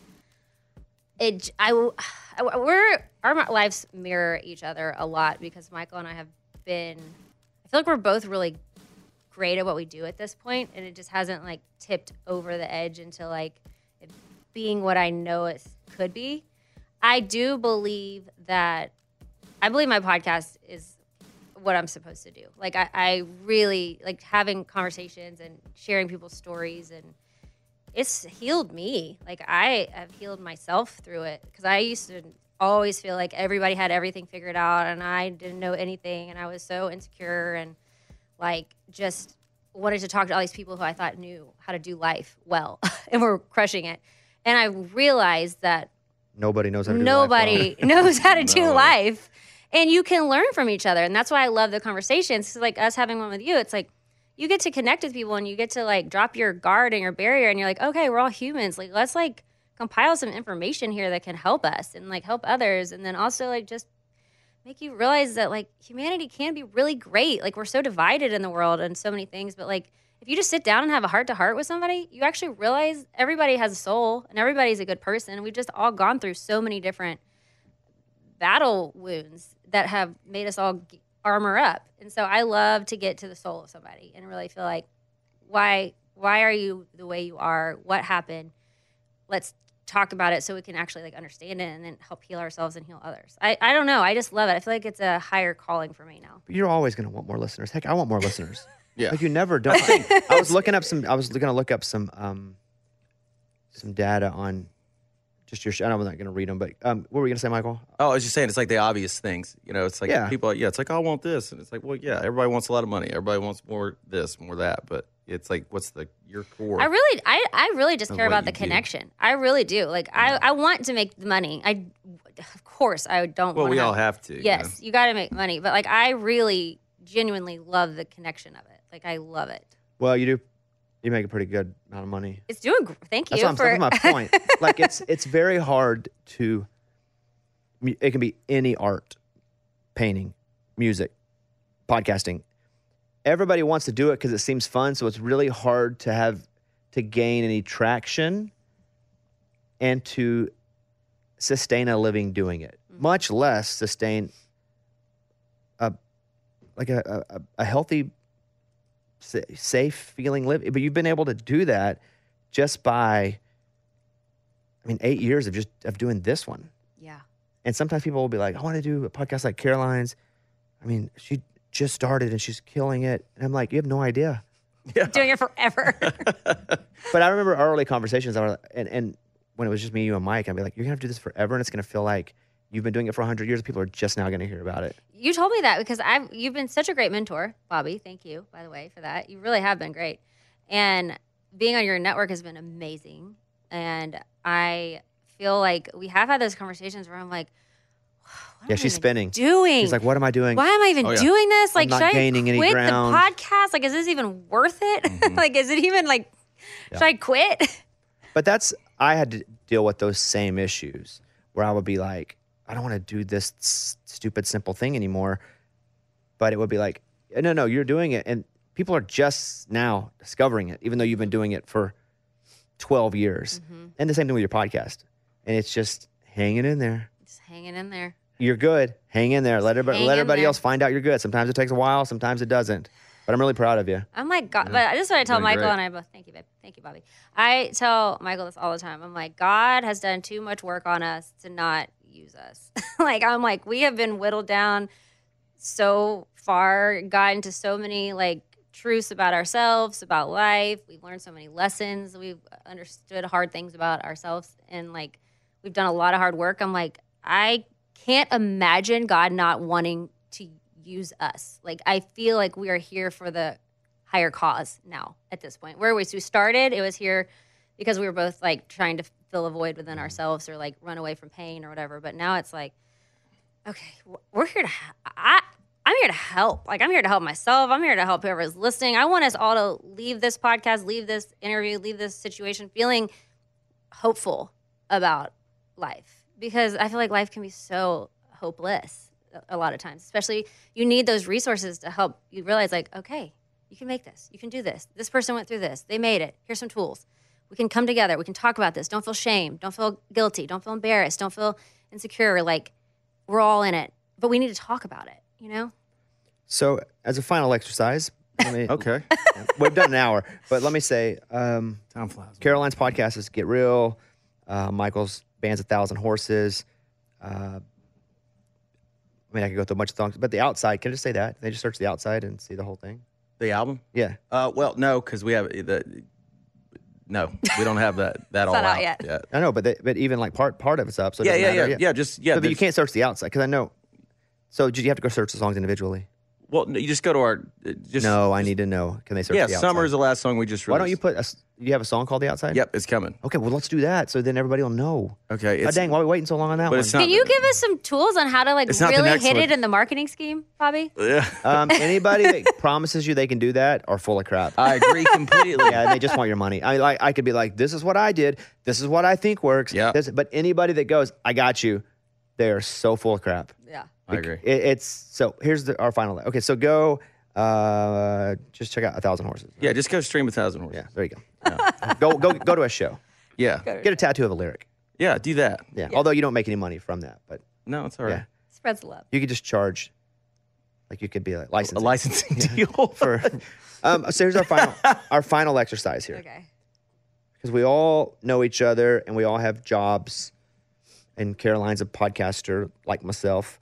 our lives mirror each other a lot, because Michael and I have been, I feel like we're both really great at what we do at this point, and it just hasn't like tipped over the edge into like it being what I know it could be. I believe my podcast is what I'm supposed to do. Like I really like having conversations and sharing people's stories, and it's healed me. Like I have healed myself through it, because I used to always feel like everybody had everything figured out and I didn't know anything, and I was so insecure and like just wanted to talk to all these people who I thought knew how to do life well and were crushing it. And I realized that nobody knows how to do nobody knows how to do life, and you can learn from each other. And that's why I love the conversations. Like us having one with you, it's like you get to connect with people and you get to like drop your guard and your barrier, and you're like, okay, we're all humans. Like, let's like compile some information here that can help us and like help others. And then also like just make you realize that like humanity can be really great. Like, we're so divided in the world and so many things, but like if you just sit down and have a heart to heart with somebody, you actually realize everybody has a soul and everybody's a good person. We've just all gone through so many different battle wounds that have made us all armor up. And so I love to get to the soul of somebody and really feel like, why are you the way you are? What happened? Let's talk about it so we can actually like understand it and then help heal ourselves and heal others. I don't know. I just love it. I feel like it's a higher calling for me now. But you're always going to want more listeners. Heck, I want more listeners. Yeah. Like, you never don't. I was going to look up some data on just your show. I'm not going to read them, but what were you going to say, Michael? Oh, I was just saying, it's like the obvious things. You know, it's like people, it's like, I want this. And it's like, well, yeah, everybody wants a lot of money. Everybody wants more this, more that. But it's like, what's your core? I really just care about the connection. I really do. Like, I want to make the money. Of course, I don't want to. Well, we all have to. Yes, you got to make money. But like, I really genuinely love the connection of it. Like, I love it. Well, you do. You make a pretty good amount of money. It's doing. Thank you. That's my point. Like, it's very hard to. It can be any art, painting, music, podcasting. Everybody wants to do it because it seems fun. So it's really hard to gain any traction and to sustain a living doing it. Mm-hmm. Much less sustain a healthy, safe feeling living. But you've been able to do that just by, 8 years of doing this one. Yeah. And sometimes people will be like, I want to do a podcast like Caroline's. She just started and she's killing it. And I'm like, you have no idea. Yeah. Doing it forever. But I remember our early conversations, and when it was just me, you, and Mike, I'd be like, you're going to have to do this forever, and it's going to feel like you've been doing it for 100 years. People are just now going to hear about it. You told me that because you've been such a great mentor, Bobby. Thank you, by the way, for that. You really have been great. And being on your network has been amazing. And I feel like we have had those conversations where I'm like, she's spinning. Doing? She's like, what am I doing? Why am I even doing this? Like, I'm not gaining should I any quit ground. the podcast? Like, is this even worth it? Mm-hmm. Like, is it even like, should I quit? But I had to deal with those same issues where I would be like, I don't want to do this stupid, simple thing anymore. But it would be like, no, you're doing it. And people are just now discovering it, even though you've been doing it for 12 years. Mm-hmm. And the same thing with your podcast. And it's just hanging in there. Just hanging in there. You're good. Hang in there. Let everybody else find out you're good. Sometimes it takes a while. Sometimes it doesn't. But I'm really proud of you. I'm like, God, but this is what I tell Michael and I both. Thank you, babe. Thank you, Bobby. I tell Michael this all the time. I'm like, God has done too much work on us to not use us. I'm like, we have been whittled down so far, gotten to so many like truths about ourselves, about life. We've learned so many lessons. We've understood hard things about ourselves, and like we've done a lot of hard work. I'm like, I can't imagine God not wanting to use us. Like, I feel like we are here for the higher cause now at this point. Where we started, it was here because we were both like trying to fill a void within ourselves or like run away from pain or whatever. But now it's like, okay, we're here to, I'm here to help. Like, I'm here to help myself. I'm here to help whoever is listening. I want us all to leave this podcast, leave this interview, leave this situation feeling hopeful about life, because I feel like life can be so hopeless a lot of times. Especially, you need those resources to help you realize, like, okay, you can make this. You can do this. This person went through this. They made it. Here's some tools. We can come together. We can talk about this. Don't feel shame. Don't feel guilty. Don't feel embarrassed. Don't feel insecure. Like, we're all in it, but we need to talk about it, you know? So, as a final exercise, Okay. we've done an hour, but let me say, Time flies. Caroline's podcast is Get Real. Michael's band's 1,000 Horses. I mean, I could go through a bunch of songs, but The Outside, can I just say that? They just search The Outside and see the whole thing? The album? Yeah. Well, no, because we have no, we don't have that all not out out yet. I know, but even like part of it's up. So it Yeah, doesn't yeah, matter. yeah. But you can't search The Outside because I know. So did you have to go search the songs individually? Well, no, you just go to our. No, I need to know. Can they search Yeah, The Outside? Summer is the last song we just released. Why don't you put you have a song called The Outside? Yep, it's coming. Okay, well, let's do that so then everybody will know. Okay. Oh, dang, why are we waiting so long on that but one? it's not- Can you give us some tools on how to like It's not the really next hit one. it in the marketing scheme, Bobby? Yeah. Anybody that promises you they can do that are full of crap. I agree completely. Yeah, they just want your money. I could be like, this is what I did. This is what I think works. Yeah. But anybody that goes, I got you, they are so full of crap. Yeah. I agree. It's so here's our final. Okay, so go. Just check out 1,000 Horses. Yeah, just go stream 1,000 Horses. Yeah, there you go. Go to a show. Yeah. Get a tattoo of a lyric. Yeah, do that. Yeah. Although you don't make any money from that, but No, it's all right. yeah, Spreads the love. you could just charge. Like you could be like A licensing licensing deal. for. So here's our final exercise here. Okay. Because we all know each other and we all have jobs, and Caroline's a podcaster like myself.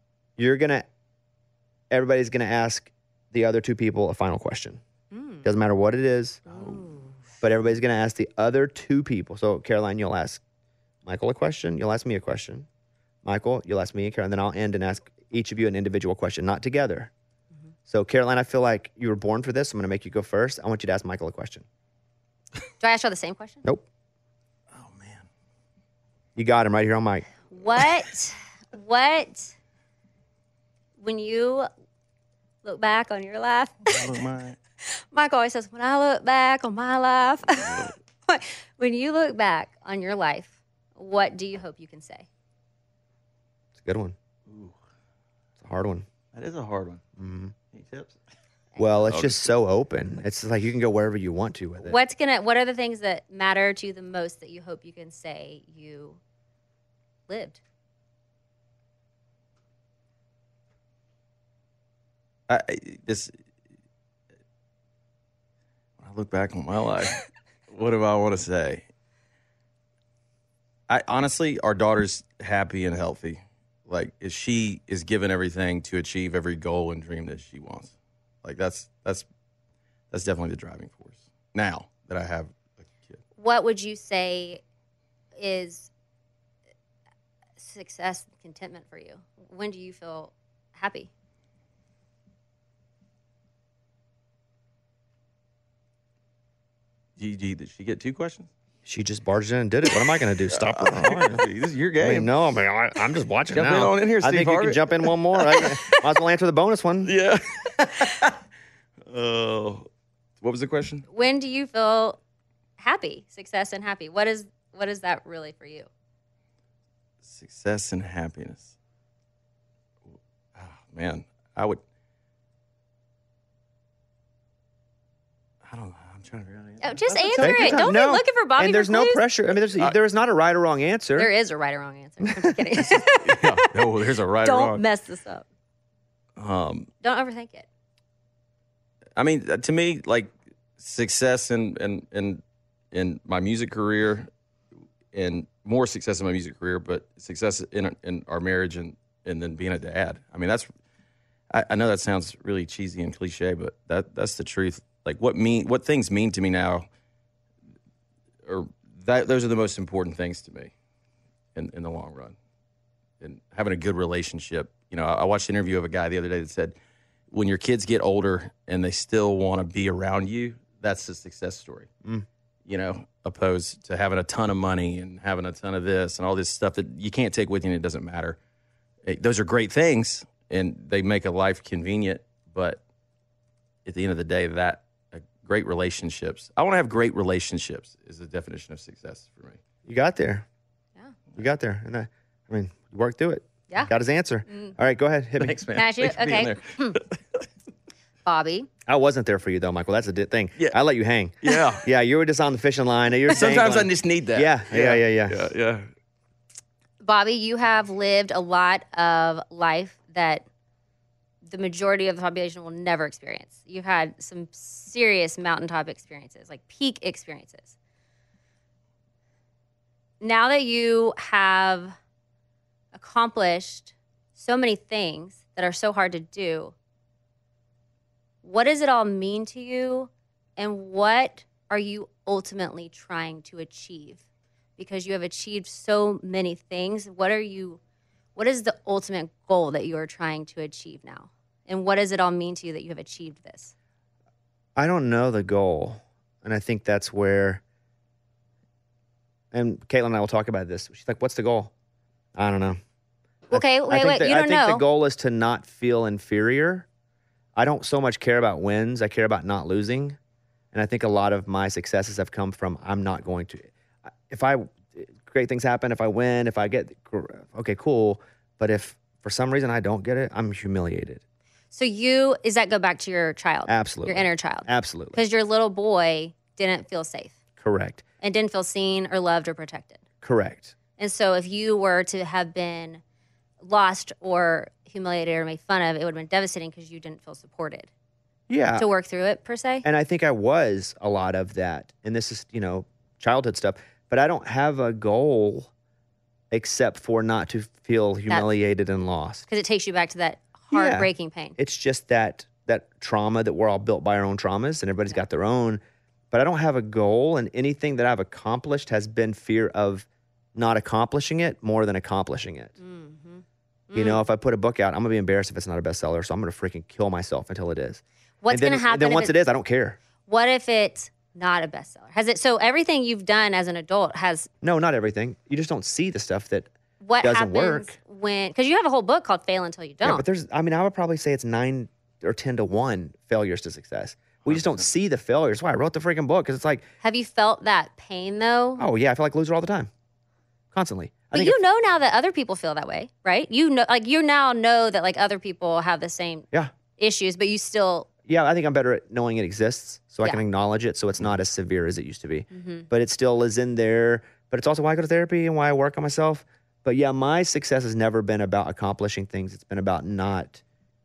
Everybody's gonna ask the other two people a final question. Doesn't matter what it is, but everybody's gonna ask the other two people. So Caroline, you'll ask Michael a question. You'll ask me a question. Michael, you'll ask me and Caroline. Then I'll end and ask each of you an individual question, not together. So Caroline, I feel like you were born for this. I'm gonna make you go first. I want you to ask Michael a question. Do I ask you the same question? Nope. Oh, man. You got him right here on mic. What, when you look back on your life, Mike always says, when I look back on my life, when you look back on your life, what do you hope you can say? It's a good one. It's a hard one. That is a hard one. Any tips? Well, it's just so open. It's like you can go wherever you want to with it. What are the things that matter to you the most that you hope you can say you lived? When I look back on my life, what do I want to say? Honestly, our daughter's happy and healthy. Like, she is given everything to achieve every goal and dream that she wants. Like, that's definitely the driving force. Now that I have a kid. What would you say is success and contentment for you? When do you feel happy? Did she get two questions? She just barged in and did it. What am I going to do? Stop her? This is your game. I mean, no, I'm just watching Jump now. in here, I Steve think you Harvey. can jump in one more. Might as well answer the bonus one. Yeah. What was the question? When do you feel happy, success and happy? What is that really for you? Success and happiness. Oh, man, I don't know. I'm trying to figure out an answer. Just Take answer your it. time. Don't No. be looking for Bobby. And there's for no clues. pressure. I mean, there is not a right or wrong answer. There is a right or wrong answer. I'm just kidding. Yeah, no, there's a right or Don't wrong. mess this up. Um, Don't overthink it. I mean, to me, like success in my music career, and more success in my music career, but success in our marriage and then being a dad. I mean, I know that sounds really cheesy and cliche, but that's the truth. Like what things mean to me now, those are the most important things to me in the long run. and having a good relationship. You know, I watched an interview of a guy the other day that said, when your kids get older and they still want to be around you, that's a success story. You know, opposed to having a ton of money and having a ton of this and all this stuff that you can't take with you and it doesn't matter. Those are great things and they make a life convenient, but at the end of the day, great relationships. I want to have great relationships is the definition of success for me. You got there. Yeah. You got there. And I mean, you worked through it. Yeah. Got his answer. All right, go ahead. Hit me. Thanks, man. Can I ask you? Thanks for being Okay. there. Bobby. I wasn't there for you, though, Michael. That's the thing. Yeah. I let you hang. Yeah. Yeah, you were just on the fishing line. You were Sometimes I dangling. just need that. Yeah. Bobby, you have lived a lot of life that the majority of the population will never experience. You've had some serious mountaintop experiences, like peak experiences. Now that you have accomplished so many things that are so hard to do, what does it all mean to you? And what are you ultimately trying to achieve? Because you have achieved so many things. What is the ultimate goal that you are trying to achieve now? And what does it all mean to you that you have achieved this? I don't know the goal. And I think that's where, and Caitlin and I will talk about this. She's like, what's the goal? I don't know. Okay, wait, you don't I think know. the goal is to not feel inferior. I don't so much care about wins. I care about not losing. And I think a lot of my successes have come from I'm not going to. Great things happen, if I win, if I get, okay, cool. But if for some reason I don't get it, I'm humiliated. So does that go back to your child? Absolutely. Your inner child? Absolutely. Because your little boy didn't feel safe Correct. and didn't feel seen or loved or protected. Correct. And so if you were to have been lost or humiliated or made fun of, it would have been devastating because you didn't feel supported Yeah. to work through it, per se. And I think I was a lot of that. And this is, childhood stuff. But I don't have a goal except for not to feel humiliated and lost. Because it takes you back to that heartbreaking pain. It's just that trauma that we're all built by our own traumas and everybody's got their own. But I don't have a goal, and anything that I've accomplished has been fear of not accomplishing it more than accomplishing it. If I put a book out, I'm going to be embarrassed if it's not a bestseller, so I'm going to freaking kill myself until it is. What's going to happen? And then once it is, I don't care. What if it's not a bestseller? So everything you've done as an adult has. No, not everything. You just don't see the stuff that What doesn't happens work. because you have a whole book called Fail Until You Don't. Yeah, but I would probably say it's 9 or 10 to 1 failures to success. We just don't see the failures. That's why I wrote the freaking book, because it's like, Have you felt that pain though? oh yeah, I feel like a loser all the time. Constantly. But you know now that other people feel that way, right? You now know that like other people have the same issues, but you still. Yeah, I think I'm better at knowing it exists, so I Yeah. can acknowledge it, so it's not as severe as it used to be. Mhm. But it still is in there. But it's also why I go to therapy and why I work on myself. But yeah, my success has never been about accomplishing things. It's been about not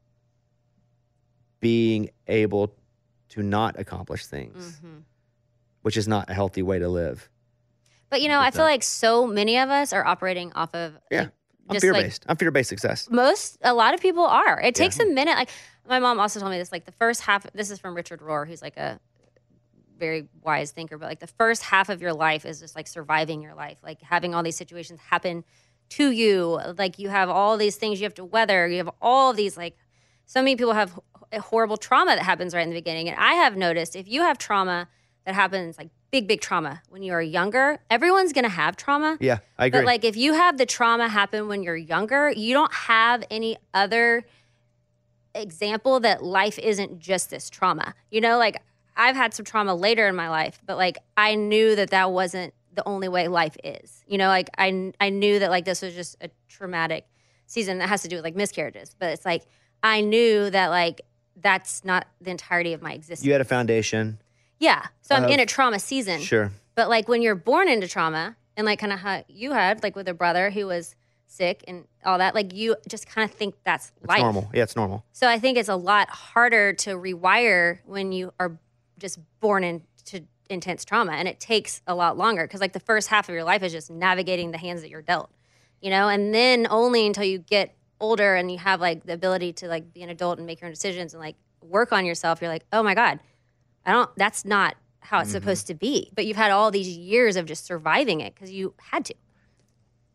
being able to not accomplish things, which is not a healthy way to live. But I feel like so many of us are operating off of I'm just, fear-based. I'm fear-based success. a lot of people are. It takes a minute. Like my mom also told me this, like the first half, this is from Richard Rohr, who's like a very wise thinker, but like the first half of your life is just like surviving your life, like having all these situations happen to you. Like you have all these things you have to weather. You have all these, like, so many people have a horrible trauma that happens right in the beginning. And I have noticed if you have trauma that happens, like big trauma when you are younger, everyone's going to have trauma. Yeah, I agree. But like if you have the trauma happen when you're younger, you don't have any other example that life isn't just this trauma. Like I've had some trauma later in my life, but like I knew that wasn't the only way life is. Like I knew that like this was just a traumatic season that has to do with like miscarriages, but it's like I knew that like that's not the entirety of my existence. You had a foundation. Yeah. So I'm in a trauma season. Sure. But like when you're born into trauma and like kind of how you had like with a brother who was sick and all that, like you just kind of think that's It's life. normal. Yeah, it's normal. So I think it's a lot harder to rewire when you are just born into intense trauma, and it takes a lot longer because like the first half of your life is just navigating the hands that you're dealt, and then only until you get older and you have like the ability to like be an adult and make your own decisions and like work on yourself, you're like, oh my God, that's not how it's supposed to be. But you've had all these years of just surviving it because you had to.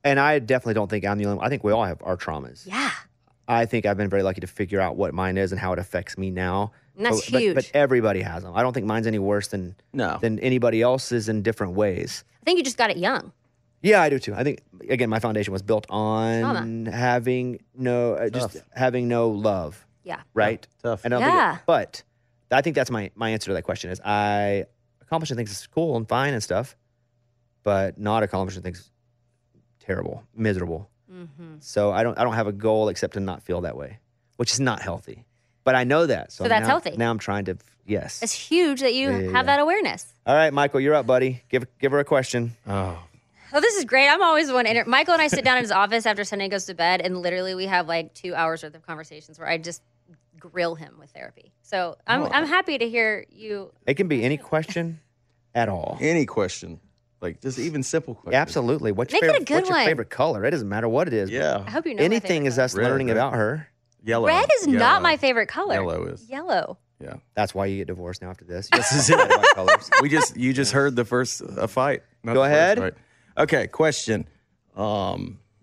And I definitely don't think I'm the only one. I think we all have our traumas. Yeah. I think I've been very lucky to figure out what mine is and how it affects me now. And that's But huge. everybody has them. I don't think mine's any worse than anybody else's in different ways. I think you just got it young. Yeah, I do too. I think again, my foundation was built on having no having no love. Yeah. Right. Tough. And I don't think but I think that's my answer to that question is I accomplishing things is cool and fine and stuff, but not accomplishing things terrible, miserable. Mm-hmm. So I don't have a goal except to not feel that way, which is not healthy. But I know that. So that's now, healthy. Now I'm trying to It's huge that you have that awareness. All right, Michael, you're up, buddy. Give her a question. Oh. Oh, this is great. I'm always the one. Michael and I sit down in his office after Sunday goes to bed, and literally we have like 2 hours worth of conversations where I just grill him with therapy. So I'm happy to hear you. It can be any question at all. Any question. Like just even simple questions. Absolutely. What's your Make it a favorite, good what's your one. favorite color? It doesn't matter what it is. Yeah. I hope you know my Anything favorite is us color. learning Red, about her. Yellow. Red is not Yellow. my favorite color. Yellow is. Yellow. Yeah. That's why you get divorced now after this. This is it. About colors. You just heard the first fight. Not Go the first ahead. fight. Okay, question. I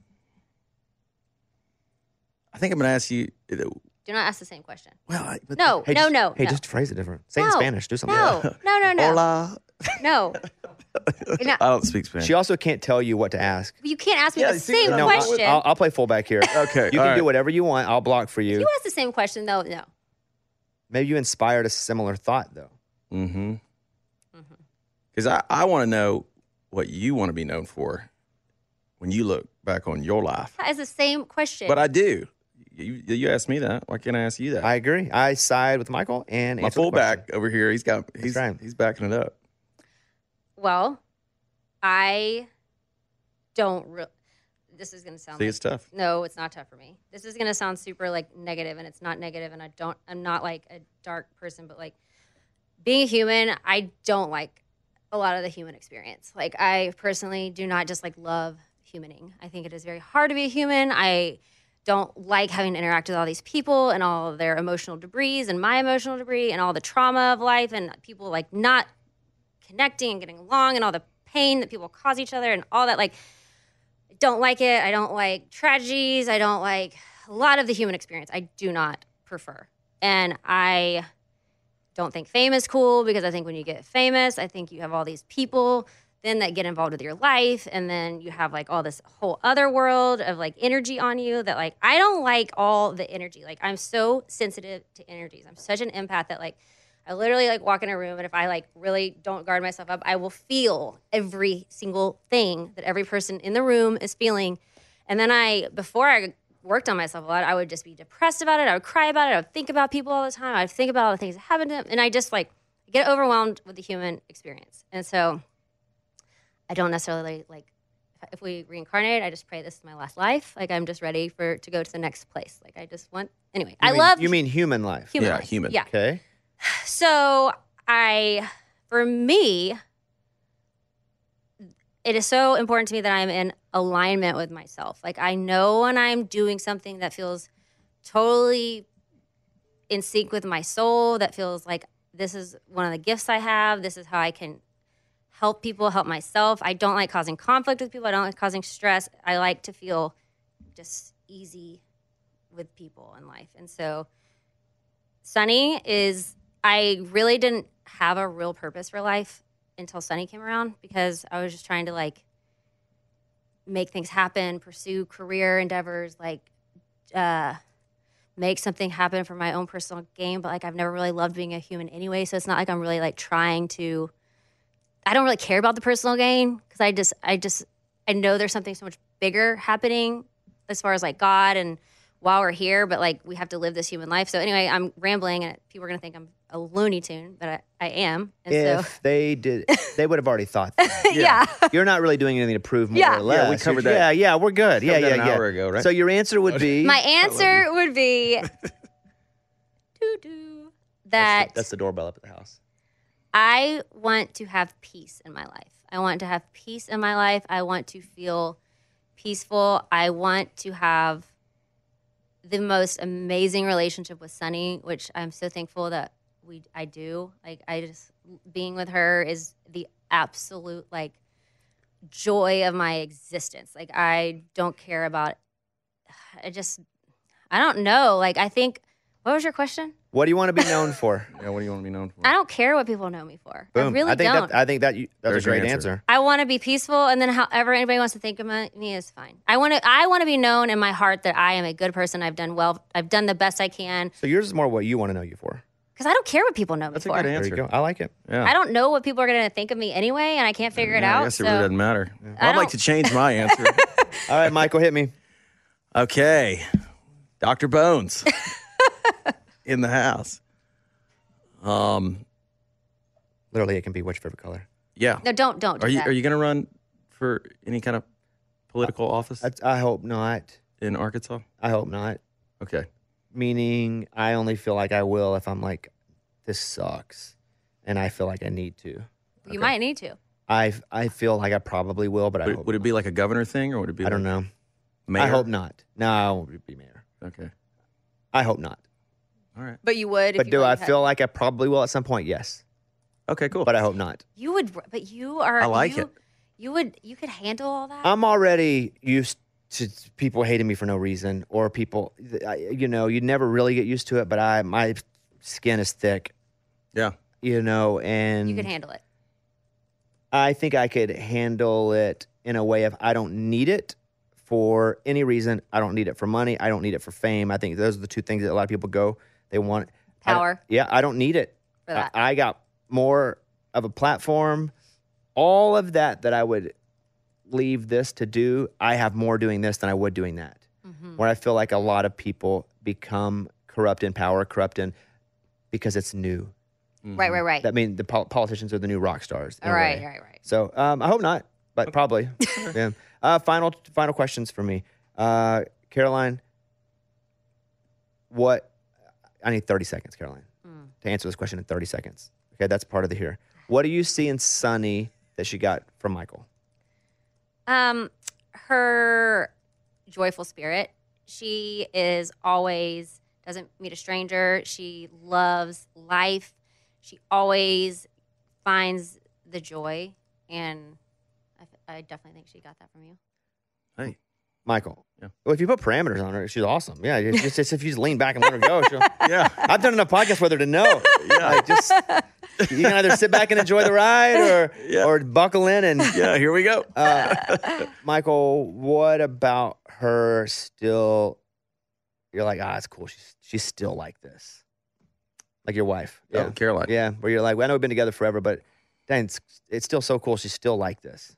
think I'm going to ask you. Do not ask the same question. Well, No, Hey, no, just- no. Hey, no. just phrase it different. Say it in No. Spanish. Do something. No, no. Hola. No. No. I don't speak Spanish. She also can't tell you what to ask. You can't ask me Yeah, the see, same no, question. I'll play fullback here. Okay, You all can do right. whatever you want. I'll block for you. you ask the same question, though, no. Maybe you inspired a similar thought, though. Mm-hmm. Because I want to know what you want to be known for when you look back on your life. That is the same question. But I do. You asked me that. Why can't I ask you that? I agree. I side with Michael and My answer the fullback question. over here, he's right. he's backing it up. Well, I don't really. This is going to sound See, like, it's tough. No, it's not tough for me. This is going to sound super like negative, and it's not negative, and I'm not like a dark person, but like being a human, I don't like a lot of the human experience. Like I personally do not just like love humaning. I think it is very hard to be a human. I don't like having to interact with all these people and all of their emotional debris and my emotional debris and all the trauma of life and people like not connecting and getting along and all the pain that people cause each other and all that. Like, I don't like it. I don't like tragedies. I don't like a lot of the human experience. I do not prefer. And I don't think fame is cool because I think when you get famous, I think you have all these people then that get involved with your life. And then you have like all this whole other world of like energy on you that like, I don't like all the energy. Like I'm so sensitive to energies. I'm such an empath that like, I literally like walk in a room and if I like really don't guard myself up, I will feel every single thing that every person in the room is feeling. And then before I worked on myself a lot, I would just be depressed about it. I would cry about it. I would think about people all the time. I would think about all the things that happened to them. And I just like get overwhelmed with the human experience. And so I don't necessarily like, if we reincarnate, I just pray this is my last life. Like I'm just ready to go to the next place. Like I just want, anyway, You mean human life? human Yeah, life. human. Yeah. Okay. So for me, it is so important to me that I'm in alignment with myself. Like I know when I'm doing something that feels totally in sync with my soul, that feels like this is one of the gifts I have. This is how I can help people, help myself. I don't like causing conflict with people. I don't like causing stress. I like to feel just easy with people in life. And so Sunny I really didn't have a real purpose for life until Sunny came around because I was just trying to like make things happen, pursue career endeavors, like make something happen for my own personal gain. But like I've never really loved being a human anyway, so it's not like I'm really like trying to. I don't really care about the personal gain because I know there's something so much bigger happening as far as like God and while we're here, but like we have to live this human life. So anyway, I'm rambling and people are going to think I'm a Looney Tune, but I am. And If they did, they would have already thought that. Yeah. You're not really doing anything to prove more Yeah. or less. Yeah, we covered that. Yeah, we're good. Yeah, Covered that yeah, an yeah. hour ago, right? So your answer would be my answer would be that that's the doorbell up at the house. I want to have peace in my life. I want to have peace in my life. I want to feel peaceful. I want to have the most amazing relationship with Sunny, which I'm so thankful that I do. Like being with her is the absolute like joy of my existence. Like, I don't care about, I don't know. Like, I think, what was your question? What do you want to be known for? Yeah, what do you want to be known for? I don't care what people know me for. Boom. I really don't. I think that's There's a great your answer. I want to be peaceful, and then however anybody wants to think of me is fine. I want to be known in my heart that I am a good person. I've done well. I've done the best I can. So yours is more what you want to know you for. Because I don't care what people know me That's a for. good There answer. you go. I like it. Yeah. I don't know what people are going to think of me anyway, and I can't figure it out. I guess it so really doesn't matter. I I'd like don't- to change my answer. All right, Michael, hit me. Okay. Dr. Bones in the house. Literally, it can be which favorite color. Yeah. No, don't do Are you that. going to run for any kind of political office I hope not. in Arkansas? I hope not. Okay. Meaning, I only feel like I will if I'm like, this sucks, and I feel like I need to. You might need to. I feel like I probably will, but I hope Would it be like a governor thing, or would it be? I don't know. Mayor? I hope not. No, I won't be mayor. Okay. I hope not. All right. But you would. But do I feel like I probably will at some point? Yes. Okay. Cool. But I hope not. You would, but you are. I like it. You could handle all that. I'm already used to people hating me for no reason, or people, you never really get used to it, but my skin is thick. Yeah. And you could handle it. I think I could handle it in a way of I don't need it for any reason. I don't need it for money. I don't need it for fame. I think those are the two things that a lot of people go. They want Power. I don't need it. For that. I got more of a platform. All of that I would leave this to do, I have more doing this than I would doing that. Mm-hmm. Where I feel like a lot of people become corrupt in power, because it's new. Right. That means the politicians are the new rock stars. in a Right. way. So I hope not, but probably. Yeah. Final questions for me. Caroline, I need 30 seconds, Caroline, to answer this question in 30 seconds. Okay, that's part of the here. What do you see in Sunny that she got from Michael? Her joyful spirit. She is always doesn't meet a stranger. She loves life. She always finds the joy, and I definitely think she got that from you. Hey, Michael. Yeah. Well, if you put parameters on her, she's awesome. Yeah, it's just if you just lean back and let her go. Yeah. I've done enough podcasts with her to know. Yeah. You can either sit back and enjoy the ride or buckle in and. Yeah, here we go. Michael, what about her still? You're like, it's cool. She's still like this. Like your wife. Yeah. Oh, Caroline. Yeah, where you're like, I know we've been together forever, but dang, it's still so cool. She's still like this.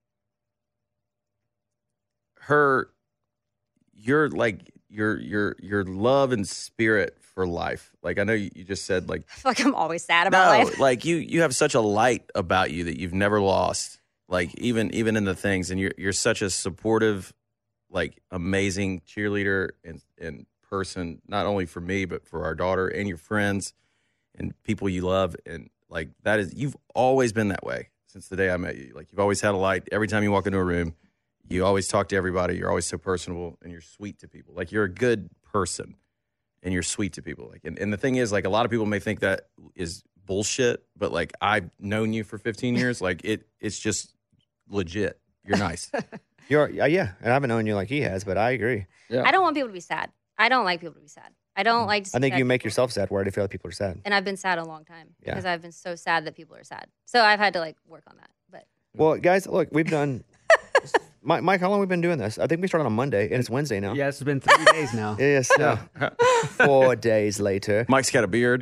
Your love and spirit for life. Like I know you just said like I feel like I'm always sad about life. like you have such a light about you that you've never lost. Like even in the things, and you're such a supportive, like amazing cheerleader and person, not only for me but for our daughter and your friends and people you love, and like that is you've always been that way since the day I met you. Like you've always had a light every time you walk into a room. You always talk to everybody. You're always so personable, and you're sweet to people. Like you're a good person, and you're sweet to people. Like, and the thing is, like a lot of people may think that is bullshit, but like I've known you for 15 years. Like it's just legit. You're nice. Yeah, and I haven't known you like he has, but I agree. Yeah. I don't want people to be sad. I don't like people to be sad. I don't like to see I think sad you make people. yourself sad, worried if other people are sad. And I've been sad a long time Yeah. because I've been so sad that people are sad. So I've had to like work on that. But Well, guys, look, we've done. Mike, how long have we been doing this? I think we started on Monday, and it's Wednesday now. Yeah, it's been 3 days now. Yes. 4 days later. Mike's got a beard.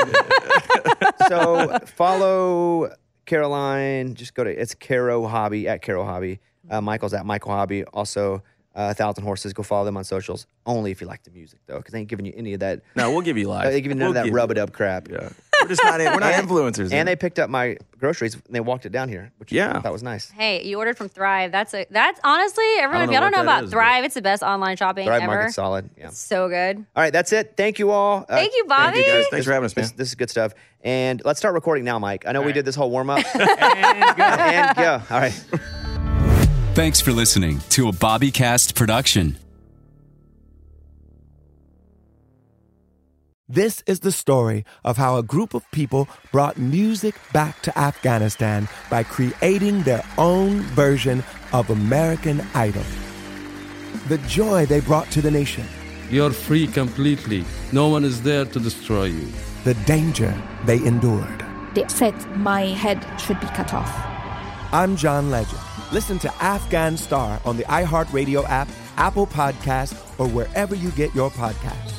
So follow Caroline. Just go to it's Caro Hobby at Caro Hobby. Michael's at Michael Hobby. Also, 1,000 Horses. Go follow them on socials. Only if you like the music, though, because they ain't giving you any of that. No, we'll give you live. They give you none of that rub it up crap. Yeah, we're just not. We're not influencers. And they picked up my groceries and they walked it down here, which I thought was nice. hey, you ordered from Thrive. That's honestly, everyone. If y'all don't know about Thrive, it's the best online shopping Thrive ever. Market's solid. Yeah. So good. All right, that's it. Thank you all. Thank you, Bobby. Thank you guys. Thanks for having us, man. This is good stuff. And let's start recording now, Mike. I know we did this whole warm up. and go. All right. Thanks for listening to a BobbyCast production. This is the story of how a group of people brought music back to Afghanistan by creating their own version of American Idol. The joy they brought to the nation. You're free completely. No one is there to destroy you. The danger they endured. They said my head should be cut off. I'm John Legend. Listen to Afghan Star on the iHeartRadio app, Apple Podcasts, or wherever you get your podcasts.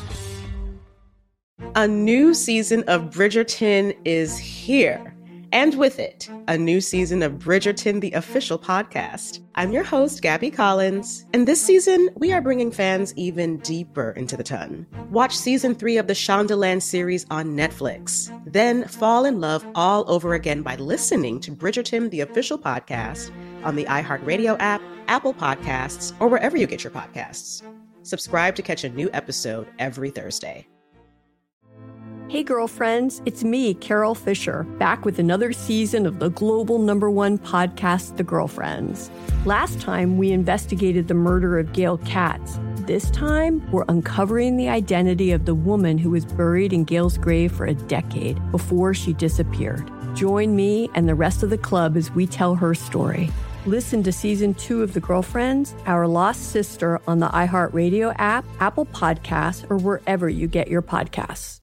A new season of Bridgerton is here. And with it, a new season of Bridgerton, the official podcast. I'm your host, Gabby Collins, and this season, we are bringing fans even deeper into the ton. Watch season 3 of the Shondaland series on Netflix. Then fall in love all over again by listening to Bridgerton, the official podcast, on the iHeartRadio app, Apple Podcasts, or wherever you get your podcasts. Subscribe to catch a new episode every Thursday. Hey girlfriends, it's me, Carol Fisher, back with another season of the global #1 podcast, The Girlfriends. Last time, we investigated the murder of Gail Katz. This time, we're uncovering the identity of the woman who was buried in Gail's grave for a decade before she disappeared. Join me and the rest of the club as we tell her story. Listen to Season 2 of The Girlfriends, Our Lost Sister on the iHeartRadio app, Apple Podcasts, or wherever you get your podcasts.